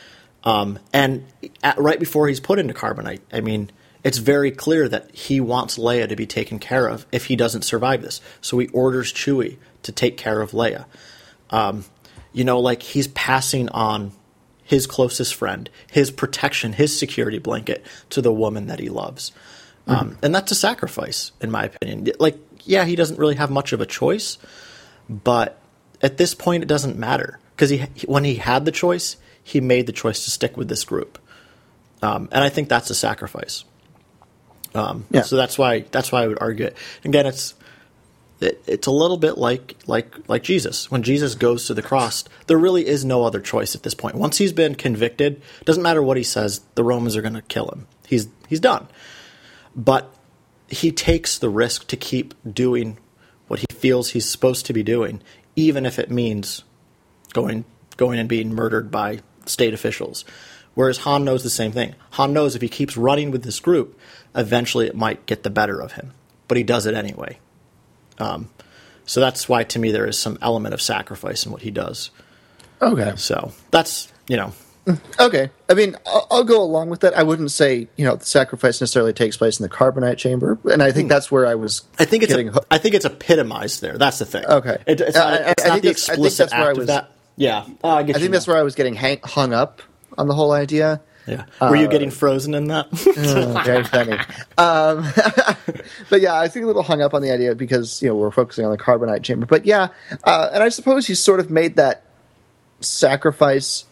Um, and at, right before he's put into carbonite, I mean, it's very clear that he wants Leia to be taken care of if he doesn't survive this. So he orders Chewie to take care of Leia. Um, you know, like he's passing on his closest friend, his protection, his security blanket to the woman that he loves. Um, mm-hmm. And that's a sacrifice, in my opinion. Like, yeah, he doesn't really have much of a choice, but at this point it doesn't matter. Because he, when he had the choice, he made the choice to stick with this group. Um, and I think that's a sacrifice. Um, yeah. So that's why that's why I would argue it. Again, it's it, it's a little bit like like like Jesus. When Jesus goes to the cross, there really is no other choice at this point. Once he's been convicted, doesn't matter what he says, the Romans are going to kill him. He's he's done. But he takes the risk to keep doing what he feels he's supposed to be doing, even if it means going going and being murdered by state officials. Whereas Han knows the same thing. Han knows if he keeps running with this group, eventually it might get the better of him. But he does it anyway. Um, so that's why, to me, there is some element of sacrifice in what he does. Okay. So that's, you know. Okay. I mean, I'll, I'll go along with that. I wouldn't say, you know, the sacrifice necessarily takes place in the carbonite chamber. And I think that's where I was I think it's getting... a, I think it's epitomized there. That's the thing. Okay. It, it's not, uh, it's I, not I the think explicit that's where act I was, of that. Yeah. Oh, I get I you think now. that's where I was getting hang, hung up on the whole idea. Yeah. Were uh, you getting frozen in that? oh, very funny. Um, but yeah, I think a little hung up on the idea because, you know, we're focusing on the carbonite chamber. But yeah, uh, and I suppose he sort of made that sacrifice.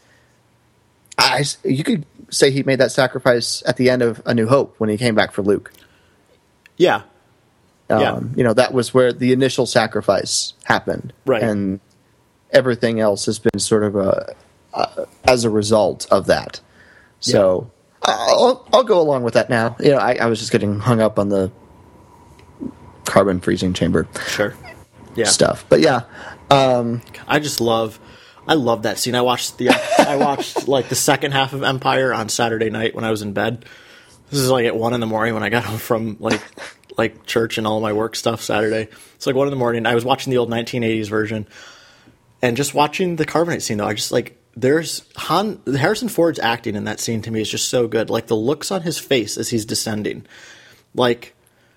I, you could say he made that sacrifice at the end of A New Hope when he came back for Luke. Yeah. Um, yeah. You know, that was where the initial sacrifice happened. Right. And everything else has been sort of a, uh, as a result of that. So yeah. I'll, I'll go along with that now. You know, I, I was just getting hung up on the carbon freezing chamber sure. yeah. stuff. But yeah. Um, I just love... I love that scene. I watched the I watched like the second half of Empire on Saturday night when I was in bed. This is like at one in the morning when I got home from like like church and all my work stuff Saturday. It's like one in the morning. I was watching the old nineteen eighties version and just watching the carbonite scene though. I just like there's Han Harrison Ford's acting in that scene to me is just so good. Like the looks on his face as he's descending. Like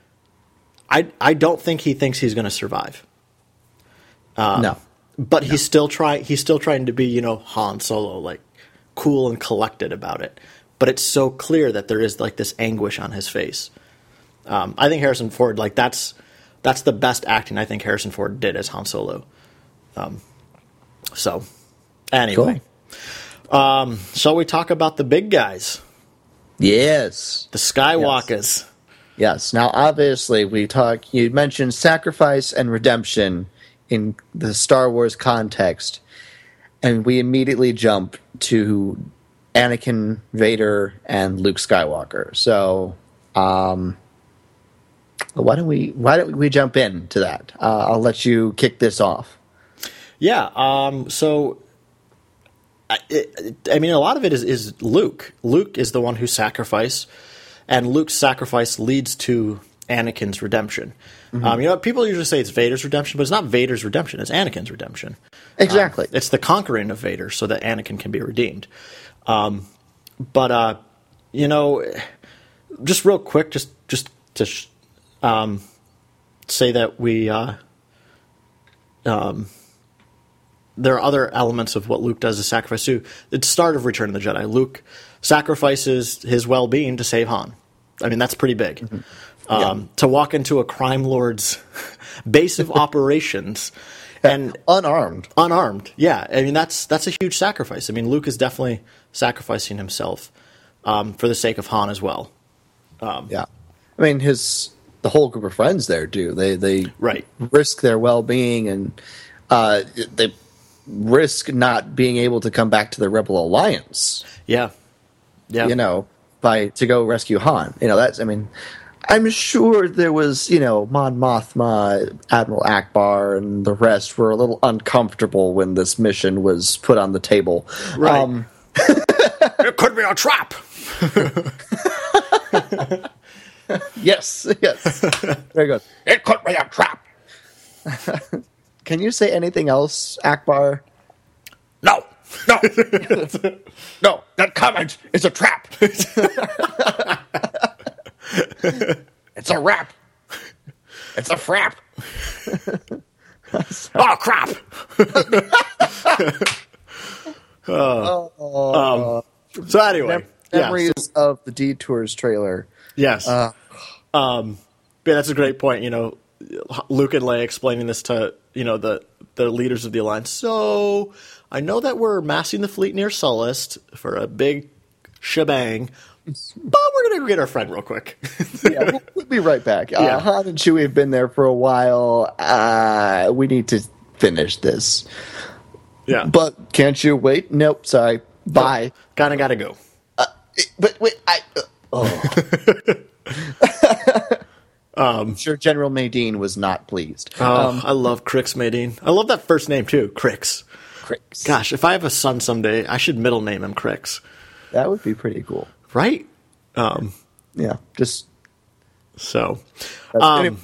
I I don't think he thinks he's going to survive. Um, no. But no. he's still trying. He's still trying to be, you know, Han Solo, like cool and collected about it. But it's so clear that there is like this anguish on his face. Um, I think Harrison Ford, like that's that's the best acting I think Harrison Ford did as Han Solo. Um, so, anyway, cool. um, shall we talk about the big guys? Yes, the Skywalkers. Yes. yes. Now, obviously, we talk. You mentioned sacrifice and redemption in the Star Wars context, and we immediately jump to Anakin, Vader, and Luke Skywalker. So, um, why don't we why don't we jump into that? Uh, I'll let you kick this off. Yeah. Um, so, I, it, I mean, a lot of it is, is Luke. Luke is the one who sacrificed, and Luke's sacrifice leads to Anakin's redemption. Mm-hmm. Um, you know, people usually say it's Vader's redemption, but it's not Vader's redemption. It's Anakin's redemption. Exactly. Um, it's the conquering of Vader so that Anakin can be redeemed. Um, but, uh, you know, just real quick, just just to sh- um, say that we uh, um, there are other elements of what Luke does as sacrifice too. At the start of Return of the Jedi, Luke sacrifices his well-being to save Han. I mean, that's pretty big. Mm-hmm. Um, yeah. To walk into a crime lord's base of operations and unarmed, unarmed. Yeah. I mean, that's, that's a huge sacrifice. I mean, Luke is definitely sacrificing himself, um, for the sake of Han as well. Um, yeah. I mean, his, the whole group of friends there do, they, they right. risk their well-being and, uh, they risk not being able to come back to the Rebel Alliance. Yeah. Yeah. You know, by, to go rescue Han. You know, that's, I mean, I'm sure there was, you know, Mon Mothma, Admiral Akbar, and the rest were a little uncomfortable when this mission was put on the table. Right. Um, it could be a trap. yes, yes. Very good. It could be a trap. Can you say anything else, Akbar? No, no. No, no, that comment is a trap. It's a rap. It's a frap. Oh crap! uh, um, so anyway, Mem- memories yeah, so, of the Detours trailer. Yes. Uh, um, but that's a great point. You know, Luke and Leia explaining this to you know the the leaders of the Alliance. So I know that we're massing the fleet near Sullust for a big shebang, but we're gonna go get our friend real quick. Yeah, we'll, we'll be right back. Uh, Yeah. Han and Chewie have been there for a while. Uh, we need to finish this. Yeah, But can't you wait? Nope, sorry. Bye. kind of gotta go. Uh, but wait, I. Uh, oh. um, sure, General Madine was not pleased. Oh, Um, I love Crix Madine. I love that first name too, Crix. Crix. Gosh, if I have a son someday, I should middle name him Crix. That would be pretty cool. Right? Um, Yeah, just. so, That's um,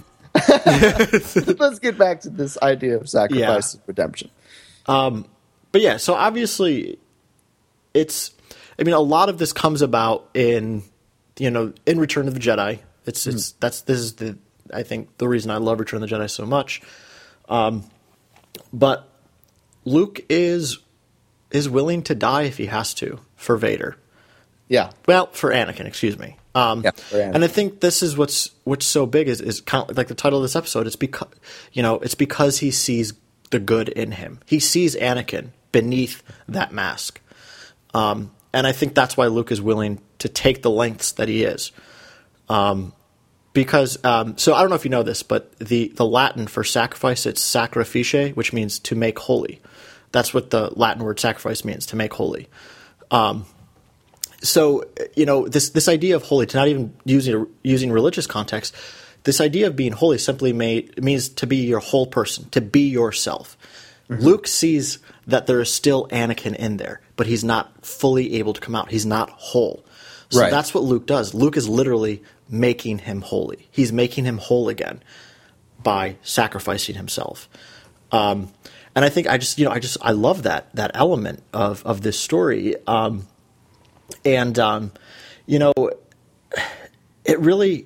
Let's get back to this idea of sacrifice Yeah. and redemption. but yeah, so obviously it's, I mean, a lot of this comes about in, you know, in Return of the Jedi. It's, it's, that's, this is the, I think the reason I love Return of the Jedi so much. Um, but Luke is, is willing to die if he has to for Vader. Yeah. Well, for Anakin, excuse me. Um, Yeah, for Anakin. And I think this is what's what's so big is is kind of like the title of this episode. It's because you know it's because he sees the good in him. He sees Anakin beneath that mask, um, and I think that's why Luke is willing to take the lengths that he is. Um, because um, so I don't know if you know this, but the the Latin for sacrifice, it's sacrifice, which means to make holy. That's what the Latin word sacrifice means, to make holy. Um, So, you know, this this idea of holy, to not even using using religious context, this idea of being holy simply made, means to be your whole person, to be yourself. Mm-hmm. Luke sees that there is still Anakin in there, but he's not fully able to come out. He's not whole. So Right. that's what Luke does. Luke is literally making him holy. He's making him whole again by sacrificing himself. Um, and I think I just, you know, I just, I love that, that element of, of this story. Um, And, um, you know, it really,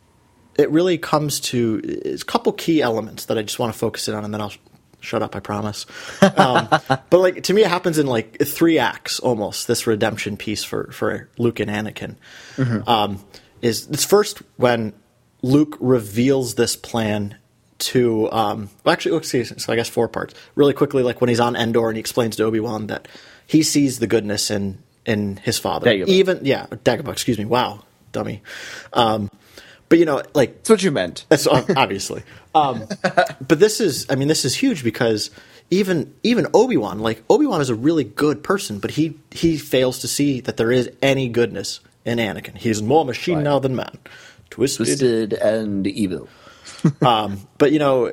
it really comes to it's a couple key elements that I just want to focus in on, and then I'll sh- shut up, I promise. Um, but like, to me, it happens in like three acts almost, this redemption piece for, for Luke and Anakin. Mm-hmm. Um, is it's first when Luke reveals this plan to, um, well, actually, let's see, so I guess four parts. Really quickly, like when he's on Endor and he explains to Obi-Wan that he sees the goodness in, in his father. Dagobah. Even, yeah, Dagobah, excuse me. Wow, dummy. Um, but, you know, like... That's what you meant. That's obviously. Um, but this is, I mean, this is huge because even even Obi-Wan, like, Obi-Wan is a really good person, but he, he fails to see that there is any goodness in Anakin. He's more machine Right. now than man. Twisted. Twisted and evil. Um, but, you know,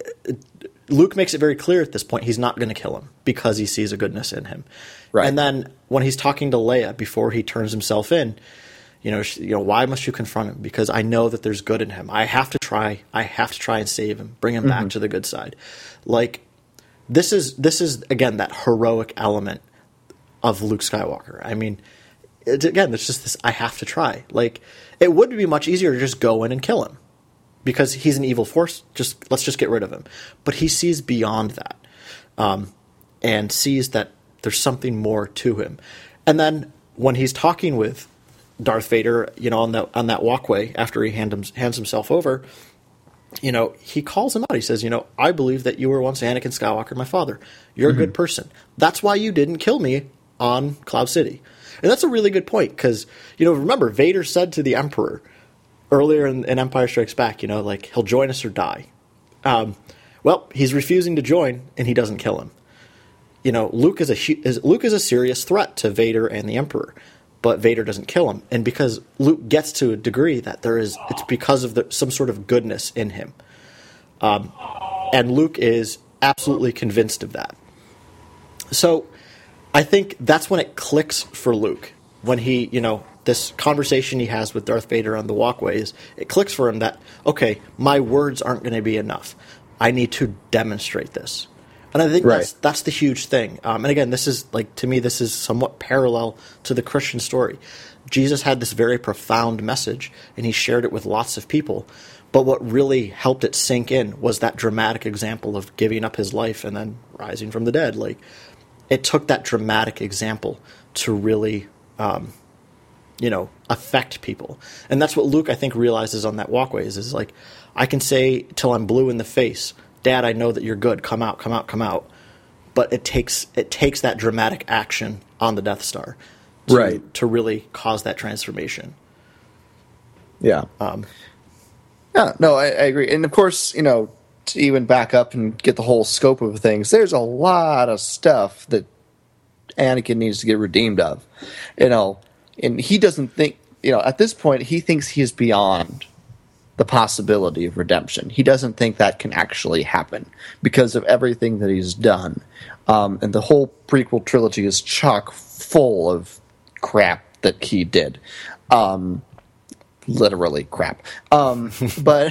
Luke makes it very clear at this point he's not going to kill him because he sees a goodness in him. Right. And then when he's talking to Leia before he turns himself in, you know, she, you know, why must you confront him? Because I know that there's good in him. I have to try. I have to try and save him, bring him Mm-hmm. back to the good side. Like this is this is again that heroic element of Luke Skywalker. I mean, it's, again, it's just this. I have to try. Like it would be much easier to just go in and kill him because he's an evil force. Just let's just get rid of him. But he sees beyond that, um, and sees that there's something more to him. And then when he's talking with Darth Vader, you know, on that on that walkway after he hand him, hands himself over, you know, he calls him out. He says, you know, I believe that you were once Anakin Skywalker, my father. You're mm-hmm. a good person. That's why you didn't kill me on Cloud City. And that's a really good point because, you know, remember, Vader said to the Emperor earlier in, in Empire Strikes Back, you know, like, he'll join us or die. Um, well, he's refusing to join, and he doesn't kill him. You know, Luke is a is, Luke is a serious threat to Vader and the Emperor, but Vader doesn't kill him, and because Luke gets to a degree that there is, it's because of the, some sort of goodness in him, um, and Luke is absolutely convinced of that. So, I think that's when it clicks for Luke when he, you know, this conversation he has with Darth Vader on the walkways. It clicks for him that okay, my words aren't going to be enough. I need to demonstrate this. And I think Right. that's that's the huge thing. Um, and again, this is like to me, this is somewhat parallel to the Christian story. Jesus had this very profound message, and he shared it with lots of people. But what really helped it sink in was that dramatic example of giving up his life and then rising from the dead. Like, it took that dramatic example to really, um, you know, affect people. And that's what Luke, I think, realizes on that walkway is, is like, I can say till I'm blue in the face, Dad, I know that you're good. Come out, come out, come out. But it takes it takes that dramatic action on the Death Star to, Right. to really cause that transformation. Yeah. Um, Yeah, no, I, I agree. And of course, you know, to even back up and get the whole scope of things, there's a lot of stuff that Anakin needs to get redeemed of. You know, and he doesn't think, you know, at this point, he thinks he is beyond the possibility of redemption. He doesn't think that can actually happen because of everything that he's done. Um, and the whole prequel trilogy is chock full of crap that he did. Um, literally crap. Um, but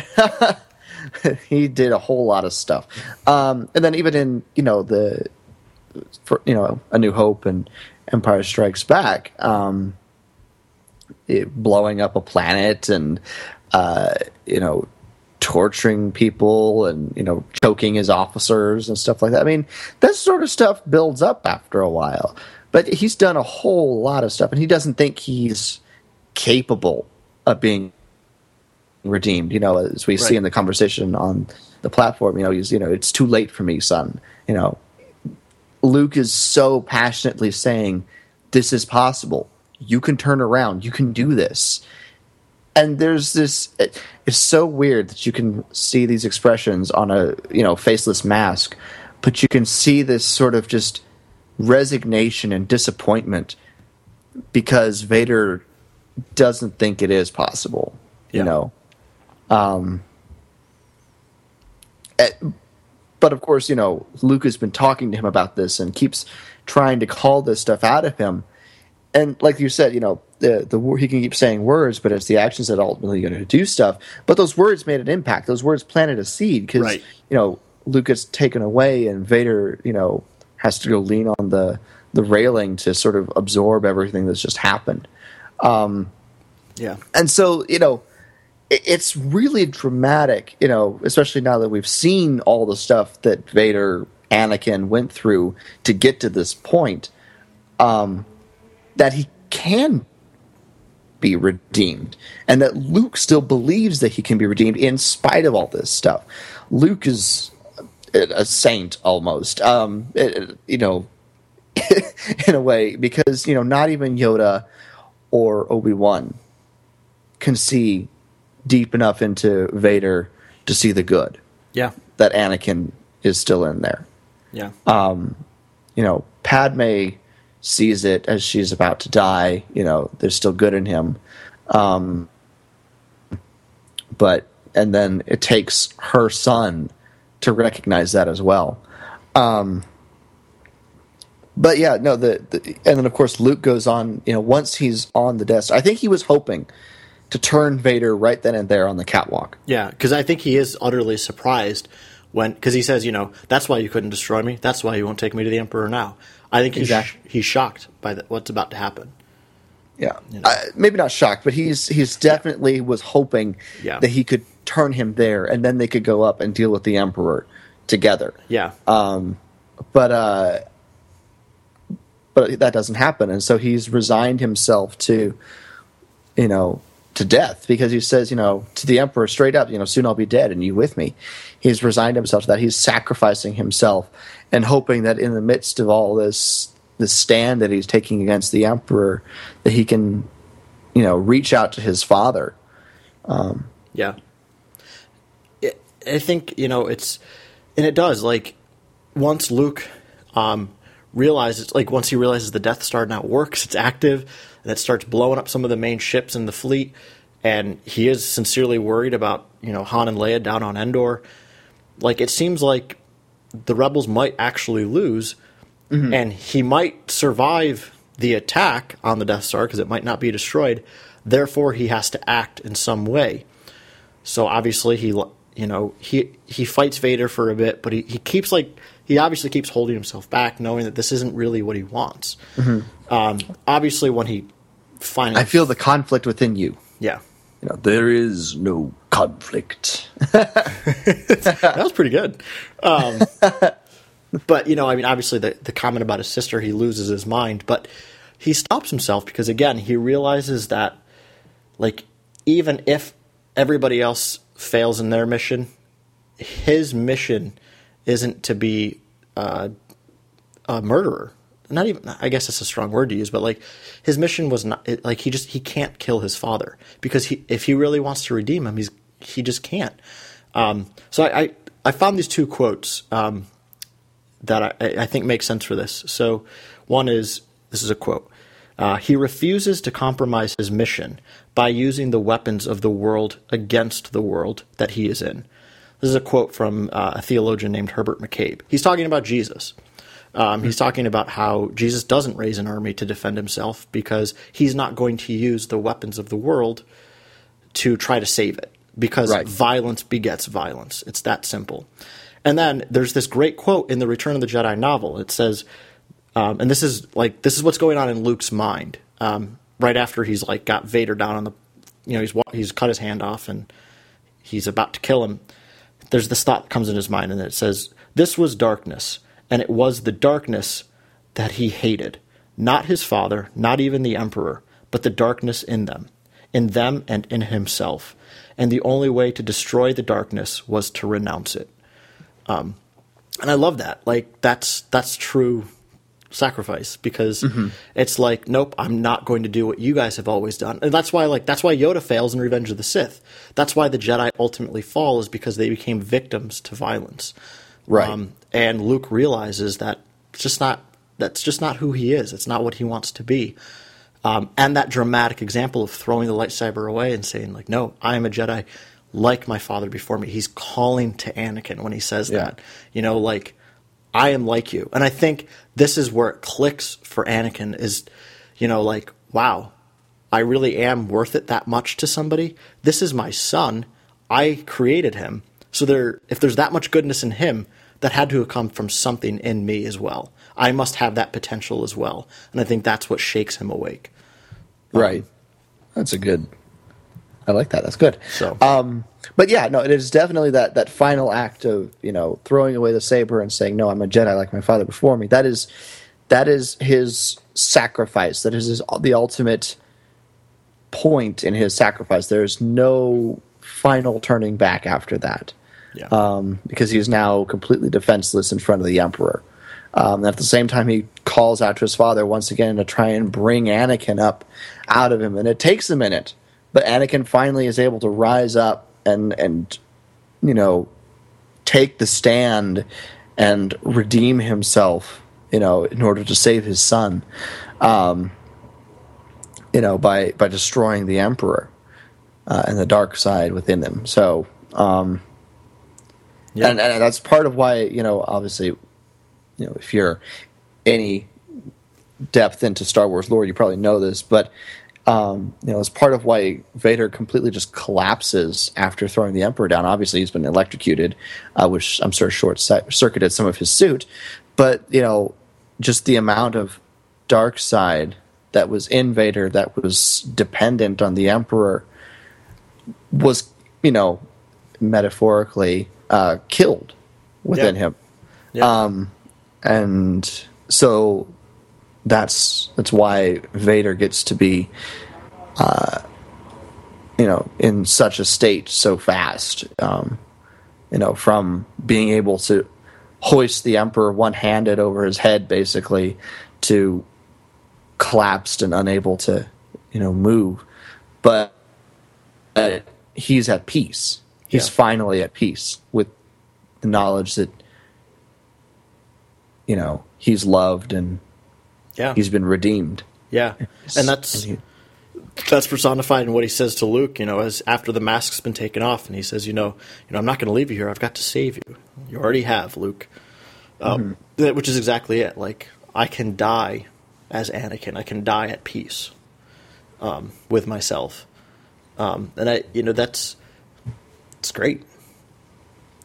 he did a whole lot of stuff. Um, and then even in, you know, the, for, you know, A New Hope and Empire Strikes Back, um, it, blowing up a planet and, uh, you know, torturing people and, you know, choking his officers and stuff like that. I mean, that sort of stuff builds up after a while. But he's done a whole lot of stuff, and he doesn't think he's capable of being redeemed. You know, as we Right. see in the conversation on the platform, you know, he's, you know, it's too late for me, son. You know, Luke is so passionately saying, this is possible. You can turn around. You can do this. And there's this, it, it's so weird that you can see these expressions on a, you know, faceless mask, but you can see this sort of just resignation and disappointment because Vader doesn't think it is possible, you Yeah. know. Um, eh, but of course, you know, Luke has been talking to him about this and keeps trying to call this stuff out of him. And like you said, you know, the the he can keep saying words, but it's the actions that are ultimately going to do stuff. But those words made an impact. Those words planted a seed because, Right. you know, Luke gets taken away and Vader, you know, has to go lean on the, the railing to sort of absorb everything that's just happened. Um, Yeah. and so, you know, it, it's really dramatic, you know, especially now that we've seen all the stuff that Vader, Anakin went through to get to this point, um, that he can be redeemed. And that Luke still believes that he can be redeemed in spite of all this stuff. Luke is a saint almost, um, it, you know, in a way, because, you know, not even Yoda or Obi-Wan can see deep enough into Vader to see the good Yeah. that Anakin is still in there. Yeah. You know, Padme sees it as she's about to die. You know, there's still good in him. Um, but, and then it takes her son to recognize that as well. Um, but yeah, no, the, the, and then of course Luke goes on, you know, once he's on the Death Star, I think he was hoping to turn Vader right then and there on the catwalk. Yeah, because I think he is utterly surprised when, because he says, you know, that's why you couldn't destroy me. That's why you won't take me to the Emperor now. I think he's, Exactly. he's shocked by the, what's about to happen. Yeah, You know. uh, maybe not shocked, but he's he's definitely was hoping Yeah. that he could turn him there, and then they could go up and deal with the Emperor together. Yeah. Um, but uh, but that doesn't happen, and so he's resigned himself to, you know, to death because he says, you know, to the Emperor straight up, you know, soon I'll be dead, and you with me. He's resigned himself to that. He's sacrificing himself and hoping that in the midst of all this, this stand that he's taking against the Emperor, that he can, you know, reach out to his father. Yeah. It, I think, you know, it's, and it does, like, once Luke um, realizes, like, once he realizes the Death Star now works, it's active, and it starts blowing up some of the main ships in the fleet, and he is sincerely worried about, you know, Han and Leia down on Endor. Like, it seems like the Rebels might actually lose, and he might survive the attack on the Death Star because it might not be destroyed. Therefore, he has to act in some way. So obviously, he you know, he he fights Vader for a bit, but he, he keeps like he obviously keeps holding himself back, knowing that this isn't really what he wants. Mm-hmm. Um, obviously, when he finally, I feel the conflict within you. Yeah, you know, there is no conflict. That was pretty good. Um, but you know, I mean, obviously, the the comment about his sister, he loses his mind, but he stops himself because again, he realizes that, like, even if everybody else fails in their mission, his mission isn't to be uh, a murderer. Not even, I guess that's a strong word to use, but like his mission was not it, like he just he can't kill his father because he if he really wants to redeem him, he's he just can't. Um, so I, I I found these two quotes um, that I, I think make sense for this. So one is this is a quote. Uh, he refuses to compromise his mission by using the weapons of the world against the world that he is in. This is a quote from uh, a theologian named Herbert McCabe. He's talking about Jesus. Um, he's talking about how Jesus doesn't raise an army to defend himself because he's not going to use the weapons of the world to try to save it because right. violence begets violence. It's that simple. And then there's this great quote in the Return of the Jedi novel. It says, um, and this is like this is what's going on in Luke's mind um, right after he's like got Vader down on the, you know, he's he's cut his hand off and he's about to kill him. There's this thought that comes in his mind, and it says, "This was darkness. And it was the darkness that he hated, not his father, not even the emperor, but the darkness in them, in them and in himself. And the only way to destroy the darkness was to renounce it." Um, and I love that. Like, that's that's true sacrifice because mm-hmm. it's like, nope, I'm not going to do what you guys have always done. And that's why, like, that's why Yoda fails in Revenge of the Sith. That's why the Jedi ultimately fall, is because they became victims to violence. Right. Um, and Luke realizes that it's just not that's just not who he is. It's not what he wants to be. Um, and that dramatic example of throwing the lightsaber away and saying, like, no, I am a Jedi like my father before me. He's calling to Anakin when he says yeah. that. You know, like, I am like you. And I think this is where it clicks for Anakin is, you know, like, wow, I really am worth it that much to somebody. This is my son. I created him. So there, if there's that much goodness in him, that had to have come from something in me as well. I must have that potential as well. And I think that's what shakes him awake. Right. Um, that's a good... I like that. That's good. So, um, but yeah, no, it is definitely that, that final act of, you know, throwing away the saber and saying, no, I'm a Jedi like my father before me. That is that is his sacrifice. That is his, the ultimate point in his sacrifice. There's no final turning back after that. Yeah. Um, because he's now completely defenseless in front of the Emperor. Um, and at the same time, he calls out to his father once again to try and bring Anakin up out of him. And it takes a minute, but Anakin finally is able to rise up and, and you know, take the stand and redeem himself, you know, in order to save his son, um, you know, by, by destroying the Emperor uh, and the dark side within him. So... Um, Yeah. And, and that's part of why, you know, obviously, you know, if you're any depth into Star Wars lore, you probably know this, but, um, you know, it's part of why Vader completely just collapses after throwing the Emperor down. Obviously, he's been electrocuted, uh, which I'm sure short-circuited some of his suit, but, you know, just the amount of dark side that was in Vader that was dependent on the Emperor was, you know, metaphorically... Uh, killed within yeah. him, yeah. um, and so that's that's why Vader gets to be, uh, you know, in such a state so fast. Um, you know, from being able to hoist the Emperor one-handed over his head, basically, to collapsed and unable to, you know, move, but uh, he's at peace. He's yeah. finally at peace with the knowledge that, you know, he's loved and yeah. he's been redeemed. Yeah, and that's and he, that's personified in what he says to Luke. You know, as after the mask's been taken off, and he says, "You know, you know, I'm not going to leave you here. I've got to save you. You already have, Luke." Um, mm-hmm. Which is exactly it. Like, I can die as Anakin. I can die at peace um, with myself, um, and I, you know, that's. It's great.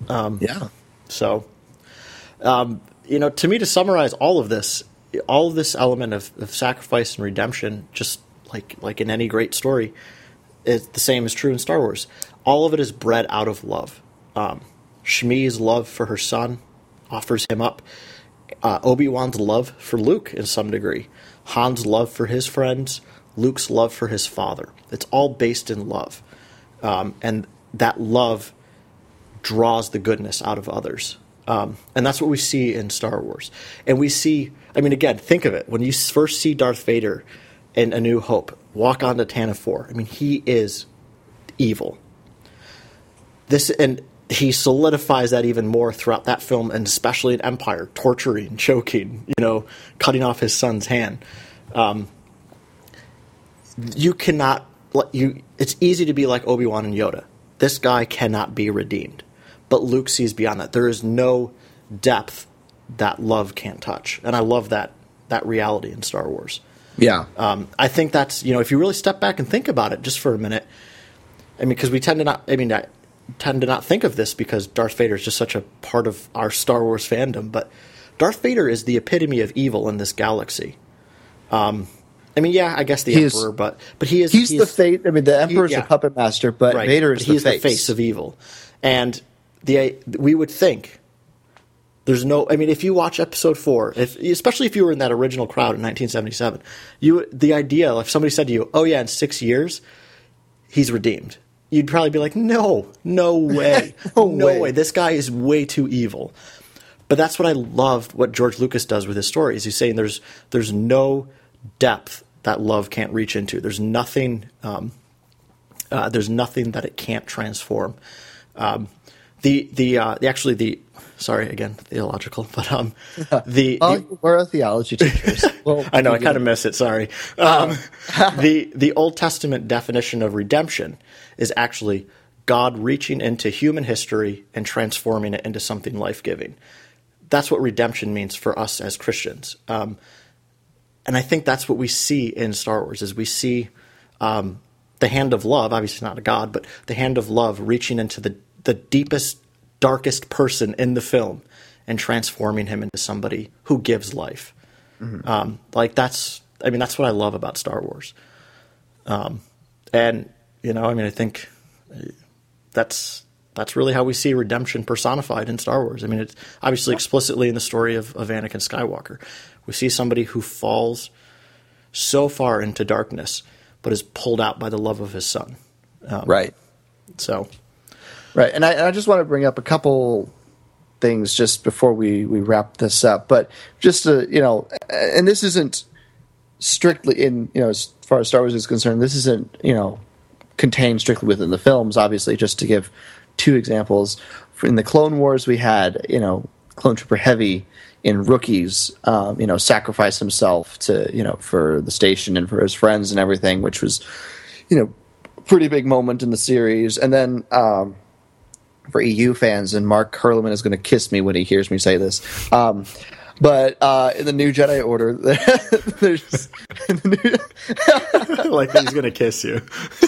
Um, Yeah. So, um, you know, to me, to summarize all of this, all of this element of, of sacrifice and redemption, just like like in any great story, is the same is true in Star Wars. All of it is bred out of love. Um, Shmi's love for her son offers him up. Uh, Obi-Wan's love for Luke in some degree. Han's love for his friends. Luke's love for his father. It's all based in love. Um, and that love draws the goodness out of others. Um, and that's what we see in Star Wars. And we see, I mean, again, think of it. When you first see Darth Vader in A New Hope walk onto Tantive four, I mean, he is evil. This, and he solidifies that even more throughout that film, and especially in Empire, torturing, choking, you know, cutting off his son's hand. Um, you cannot, you. It's easy to be like Obi-Wan and Yoda. This guy cannot be redeemed. But Luke sees beyond that. There is no depth that love can't touch. And I love that that reality in Star Wars. Yeah. Um, I think that's, you know, if you really step back and think about it just for a minute, I mean, because we tend to not, I mean, I tend to not think of this because Darth Vader is just such a part of our Star Wars fandom, but Darth Vader is the epitome of evil in this galaxy. Um, I mean, yeah, I guess the he Emperor, is, but but he is he's, he's the fate. I mean, the Emperor's he, yeah. the puppet master, but right. Vader is but the he's face. the face of evil. And the we would think there's no. I mean, if you watch Episode Four, if especially if you were in that original crowd in nineteen seventy-seven, you the idea if somebody said to you, "Oh yeah, in six years, he's redeemed," you'd probably be like, "No, no way, no, no way. way. This guy is way too evil." But that's what I loved. What George Lucas does with his stories. He's saying there's there's no depth that love can't reach into. There's nothing. Um, uh, there's nothing that it can't transform. Um, the the uh, the actually the sorry again theological, but um the, oh, the we're a theology teachers. Well, I know I kind of miss it. Sorry. Um, the the Old Testament definition of redemption is actually God reaching into human history and transforming it into something life giving. That's what redemption means for us as Christians. Um, and I think that's what we see in Star Wars is we see um, the hand of love, obviously not a God, but the hand of love reaching into the, the deepest, darkest person in the film and transforming him into somebody who gives life. Mm-hmm. Um, like that's, I mean, that's what I love about Star Wars. Um, and, you know, I mean, I think that's, that's really how we see redemption personified in Star Wars. I mean, it's obviously explicitly in the story of, of Anakin Skywalker. We see somebody who falls so far into darkness, but is pulled out by the love of his son. Um, right. So. Right. And I, and I just want to bring up a couple things just before we, we wrap this up. But just to, you know, and this isn't strictly in, you know, as far as Star Wars is concerned, this isn't, you know, contained strictly within the films, obviously, just to give two examples. In the Clone Wars, we had, you know, Clone Trooper Heavy in Rookies, um, you know, sacrifice himself to, you know, for the station and for his friends and everything, which was, you know, a pretty big moment in the series. And then um, for E U fans, and Mark Herleman is going to kiss me when he hears me say this, um, but uh, in the New Jedi Order, there's in the new, like he's going to kiss you.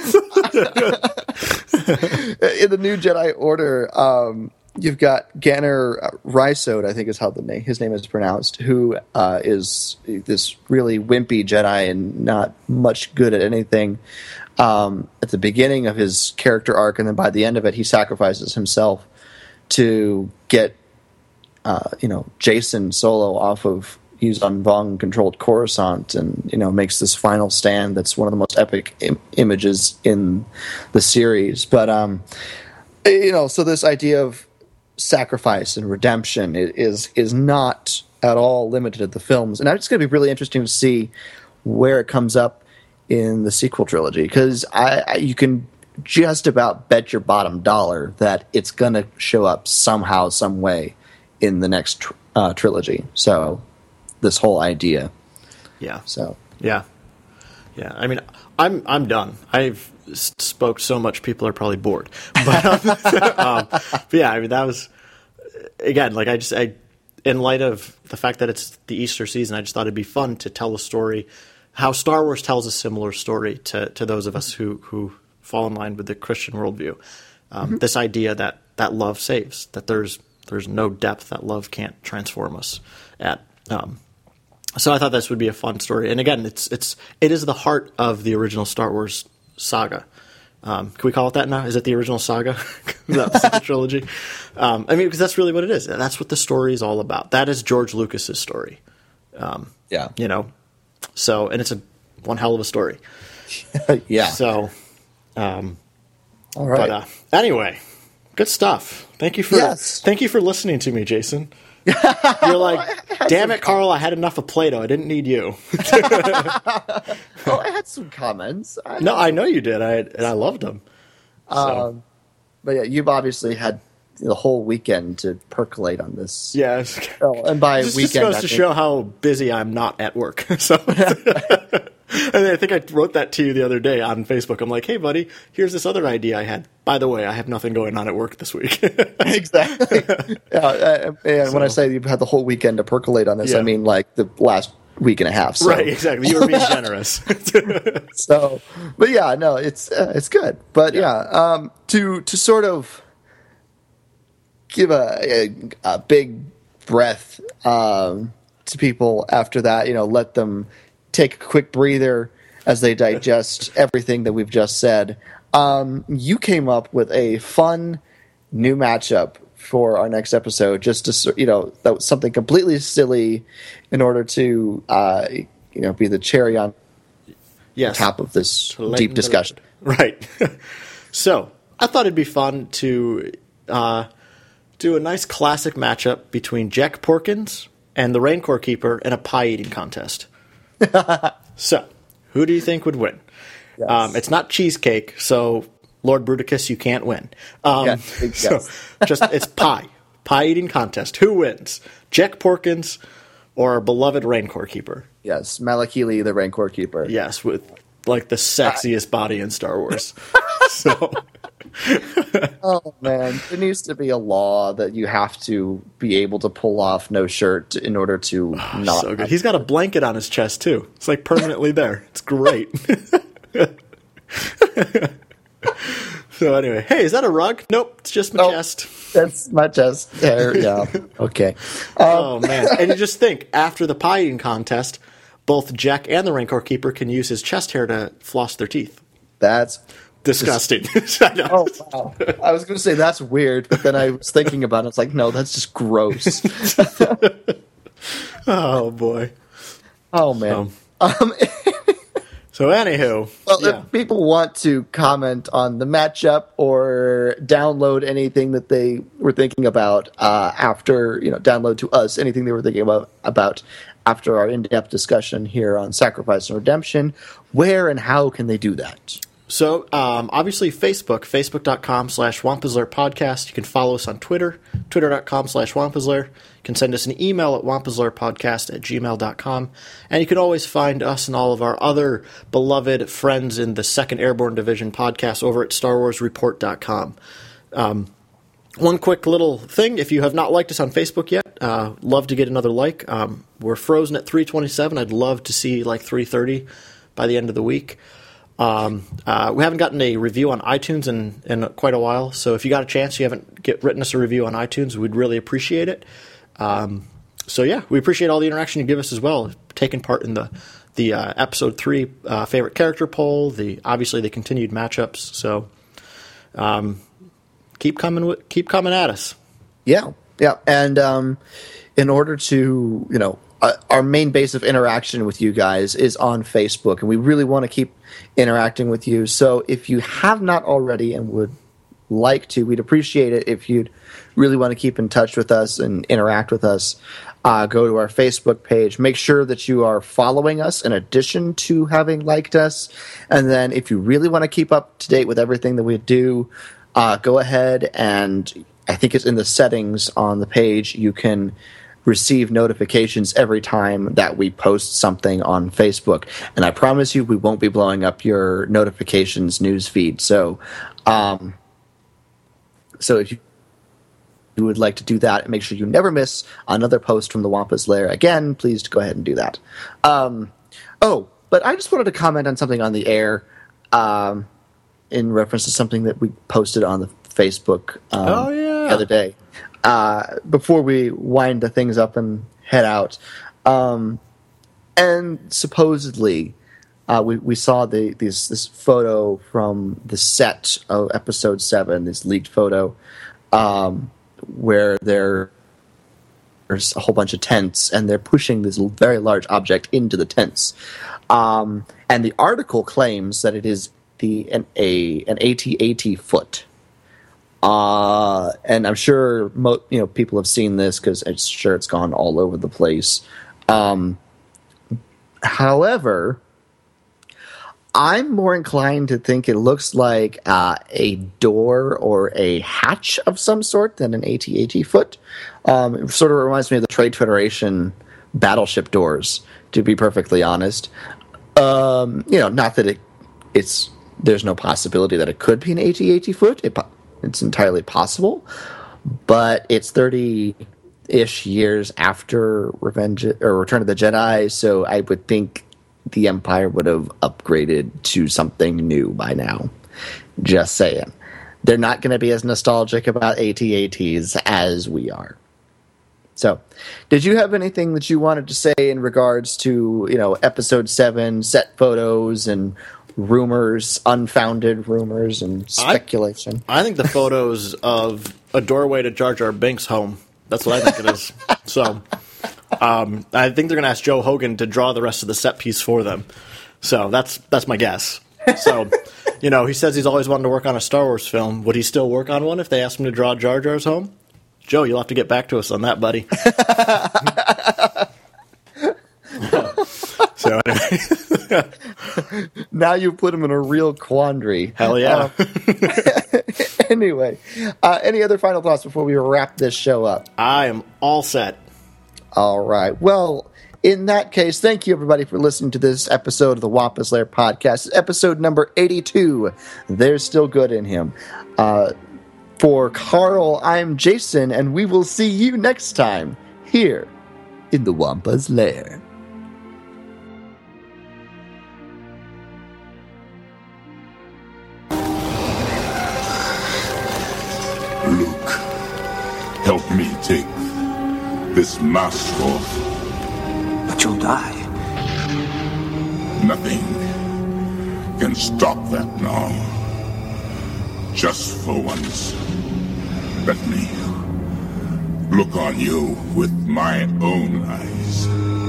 In the New Jedi Order, um, you've got Ganner Rysode, I think is how the name, his name is pronounced, who uh, is this really wimpy Jedi and not much good at anything. Um, at the beginning of his character arc, and then by the end of it, he sacrifices himself to get, uh, you know, Jason Solo off of Yuuzhan Vong-controlled Coruscant, and you know, makes this final stand. That's one of the most epic im- images in the series. But um, you know, so this idea of sacrifice and redemption is is not at all limited to the films, and it's going to be really interesting to see where it comes up in the sequel trilogy, because I, I you can just about bet your bottom dollar that it's going to show up somehow, some way in the next tr- uh, trilogy. So this whole idea, yeah. So yeah, yeah. I mean, I'm I'm done. I've spoke so much, people are probably bored. But, um, um, but yeah, I mean, that was again, like I just I, in light of the fact that it's the Easter season, I just thought it'd be fun to tell a story. How Star Wars tells a similar story to, to those of us who, who fall in line with the Christian worldview. Um, mm-hmm. This idea that, that love saves, that there's there's no depth that love can't transform us at. Um, so I thought this would be a fun story. And again, it's it's it is the heart of the original Star Wars saga. Um, can we call it that now? Is it the original saga? That's the trilogy. Um, I mean, because that's really what it is. That's what the story is all about. That is George Lucas's story. Um, yeah. You know, so, and it's a one hell of a story. yeah. So, um, all right. But, uh, anyway, good stuff. Thank you for, yes. thank you for listening to me, Jason. You're like, damn it, Carl, I had enough of Plato. I didn't need you. Oh, I had some comments. I no, I know you did. I and I loved them. So. Um, but yeah, you've obviously had the whole weekend to percolate on this. Yeah. Oh, and by this weekend, just goes I to think... show how busy I'm not at work. So, and I think I wrote that to you the other day on Facebook. I'm like, hey, buddy, here's this other idea I had. By the way, I have nothing going on at work this week. Exactly. Yeah, uh, and so, when I say you've had the whole weekend to percolate on this, yeah. I mean like the last week and a half. So. Right, exactly. You were being generous. So, but yeah, no, it's uh, it's good. But yeah, yeah um, to to sort of give a, a, a big breath um, to people after that, you know, let them take a quick breather as they digest everything that we've just said. Um, you came up with a fun new matchup for our next episode, just to, you know, that was something completely silly in order to, uh, you know, be the cherry on yes. top of this deep discussion. Right. So I thought it'd be fun to uh, do a nice classic matchup between Jack Porkins and the Rancor Keeper in a pie eating contest. So who do you think would win? Yes. Um, it's not cheesecake, so Lord Bruticus, you can't win. Um, yes, yes. So just it's pie, pie eating contest. Who wins, Jack Porkins or our beloved Rancor Keeper? Yes, Malakili, the Rancor Keeper. Yes, with like the sexiest body in Star Wars. So, oh man, there needs to be a law that you have to be able to pull off no shirt in order to oh, not. So good. He's got a blanket on his chest too. It's like permanently there. It's great. So anyway, hey, is that a rug? Nope, it's just my nope, chest. That's my chest hair. Yeah. Okay. Um, oh man! And you just think after the pie eating contest, both Jack and the Rancor Keeper can use his chest hair to floss their teeth. That's disgusting. Oh wow! I was going to say that's weird, but then I was thinking about it. It's like, no, that's just gross. Oh boy. Oh man. Um, um So anywho, well, yeah. if people want to comment on the matchup or download anything that they were thinking about uh, after, you know, download to us anything they were thinking about about after our in-depth discussion here on Sacrifice and Redemption, where and how can they do that? So, um, obviously, Facebook, facebook.com slash Wampazlair podcast. You can follow us on Twitter, twitter.com slash Wampazlair. You can send us an email at wampazlairpodcast at gmail dot com. And you can always find us and all of our other beloved friends in the second Airborne Division podcast over at star wars report dot com. Um, one quick little thing, if you have not liked us on Facebook yet, uh, love to get another like. Um, we're frozen at three twenty-seven. I'd love to see like three thirty by the end of the week. Um, uh, we haven't gotten a review on iTunes in, in quite a while, so if you got a chance, you haven't get, written us a review on iTunes, we'd really appreciate it. Um, so yeah, we appreciate all the interaction you give us as well, taking part in the the uh, episode three uh, favorite character poll, the obviously the continued matchups. So um, keep coming, keep coming at us. Yeah, yeah, and um, in order to you know. Uh, our main base of interaction with you guys is on Facebook, and we really want to keep interacting with you. So if you have not already and would like to, we'd appreciate it if you'd really want to keep in touch with us and interact with us. Uh, go to our Facebook page. Make sure that you are following us in addition to having liked us. And then if you really want to keep up to date with everything that we do, uh, go ahead and I think it's in the settings on the page. You can receive notifications every time that we post something on Facebook. And I promise you, we won't be blowing up your notifications news feed. So, um, so if you, you would like to do that and make sure you never miss another post from the Wampa's Lair, again, please go ahead and do that. Um, oh, but I just wanted to comment on something on the air um, in reference to something that we posted on the Facebook um, Oh, yeah. the other day. Uh, before we wind the things up and head out. Um, and supposedly, uh, we, we saw the this, this photo from the set of episode seven, this leaked photo, um, where there, there's a whole bunch of tents, and they're pushing this very large object into the tents. Um, and the article claims that it is the an, a, an A T A T foot. Uh, and I'm sure mo- you know people have seen this because I'm sure it's gone all over the place. Um, however, I'm more inclined to think it looks like uh, a door or a hatch of some sort than an A T A T foot. Um, it sort of reminds me of the Trade Federation battleship doors, to be perfectly honest. Um, you know, not that it, it's there's no possibility that it could be an A T A T foot. It, it's entirely possible, but it's thirty-ish years after Revenge or Return of the Jedi, so I would think the Empire would have upgraded to something new by now. Just saying. They're not going to be as nostalgic about A T A Ts as we are. So, did you have anything that you wanted to say in regards to, you know, episode seven, set photos and rumors, unfounded rumors and speculation? I, I think the photos of a doorway to Jar Jar Binks' home. That's what I think it is. So, um, I think they're going to ask Joe Hogan to draw the rest of the set piece for them. So that's that's my guess. So, you know, he says he's always wanted to work on a Star Wars film. Would he still work on one if they asked him to draw Jar Jar's home? Joe, you'll have to get back to us on that, buddy. So anyway. Now you put him in a real quandary. Hell yeah. Uh, anyway, uh, any other final thoughts before we wrap this show up? I am all set. All right. Well, in that case, thank you, everybody, for listening to this episode of the Wampus Lair podcast. It's episode number eighty-two. There's still good in him. Uh, for Carl, I'm Jason, and we will see you next time here in the Wampus Lair. Luke, help me take this mask off. But you'll die. Nothing can stop that now. Just for once, let me look on you with my own eyes.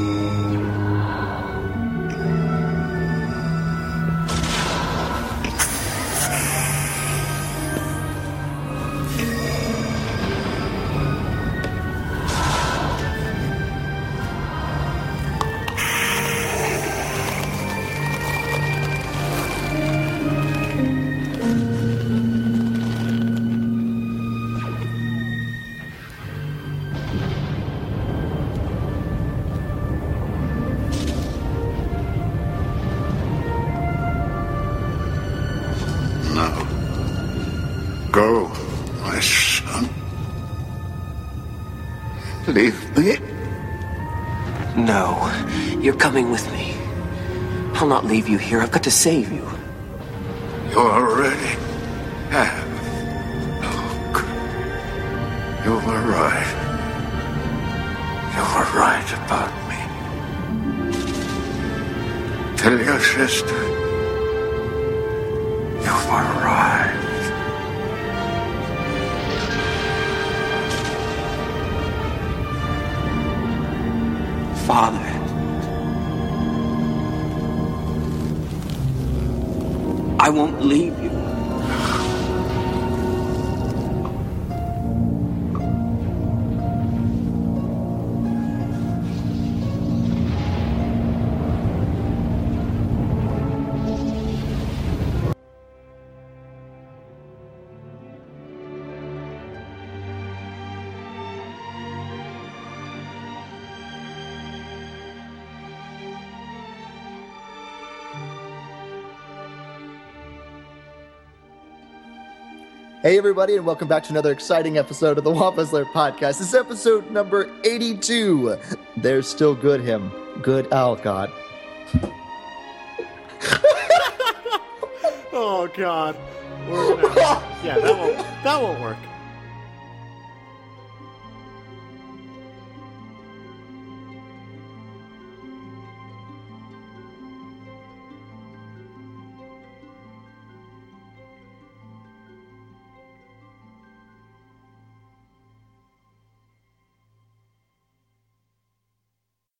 Go, my son. Leave me. No, you're coming with me. I'll not leave you here. I've got to save you. You already have. Luke. You were right. You were right about me. Tell your sister. You were right. Father. I won't leave you. Hey, everybody, and welcome back to another exciting episode of the Wampus Lair podcast. This is episode number eighty-two. There's still good him. Good, oh, God. Oh God. We're gonna, yeah, that won't that won't work.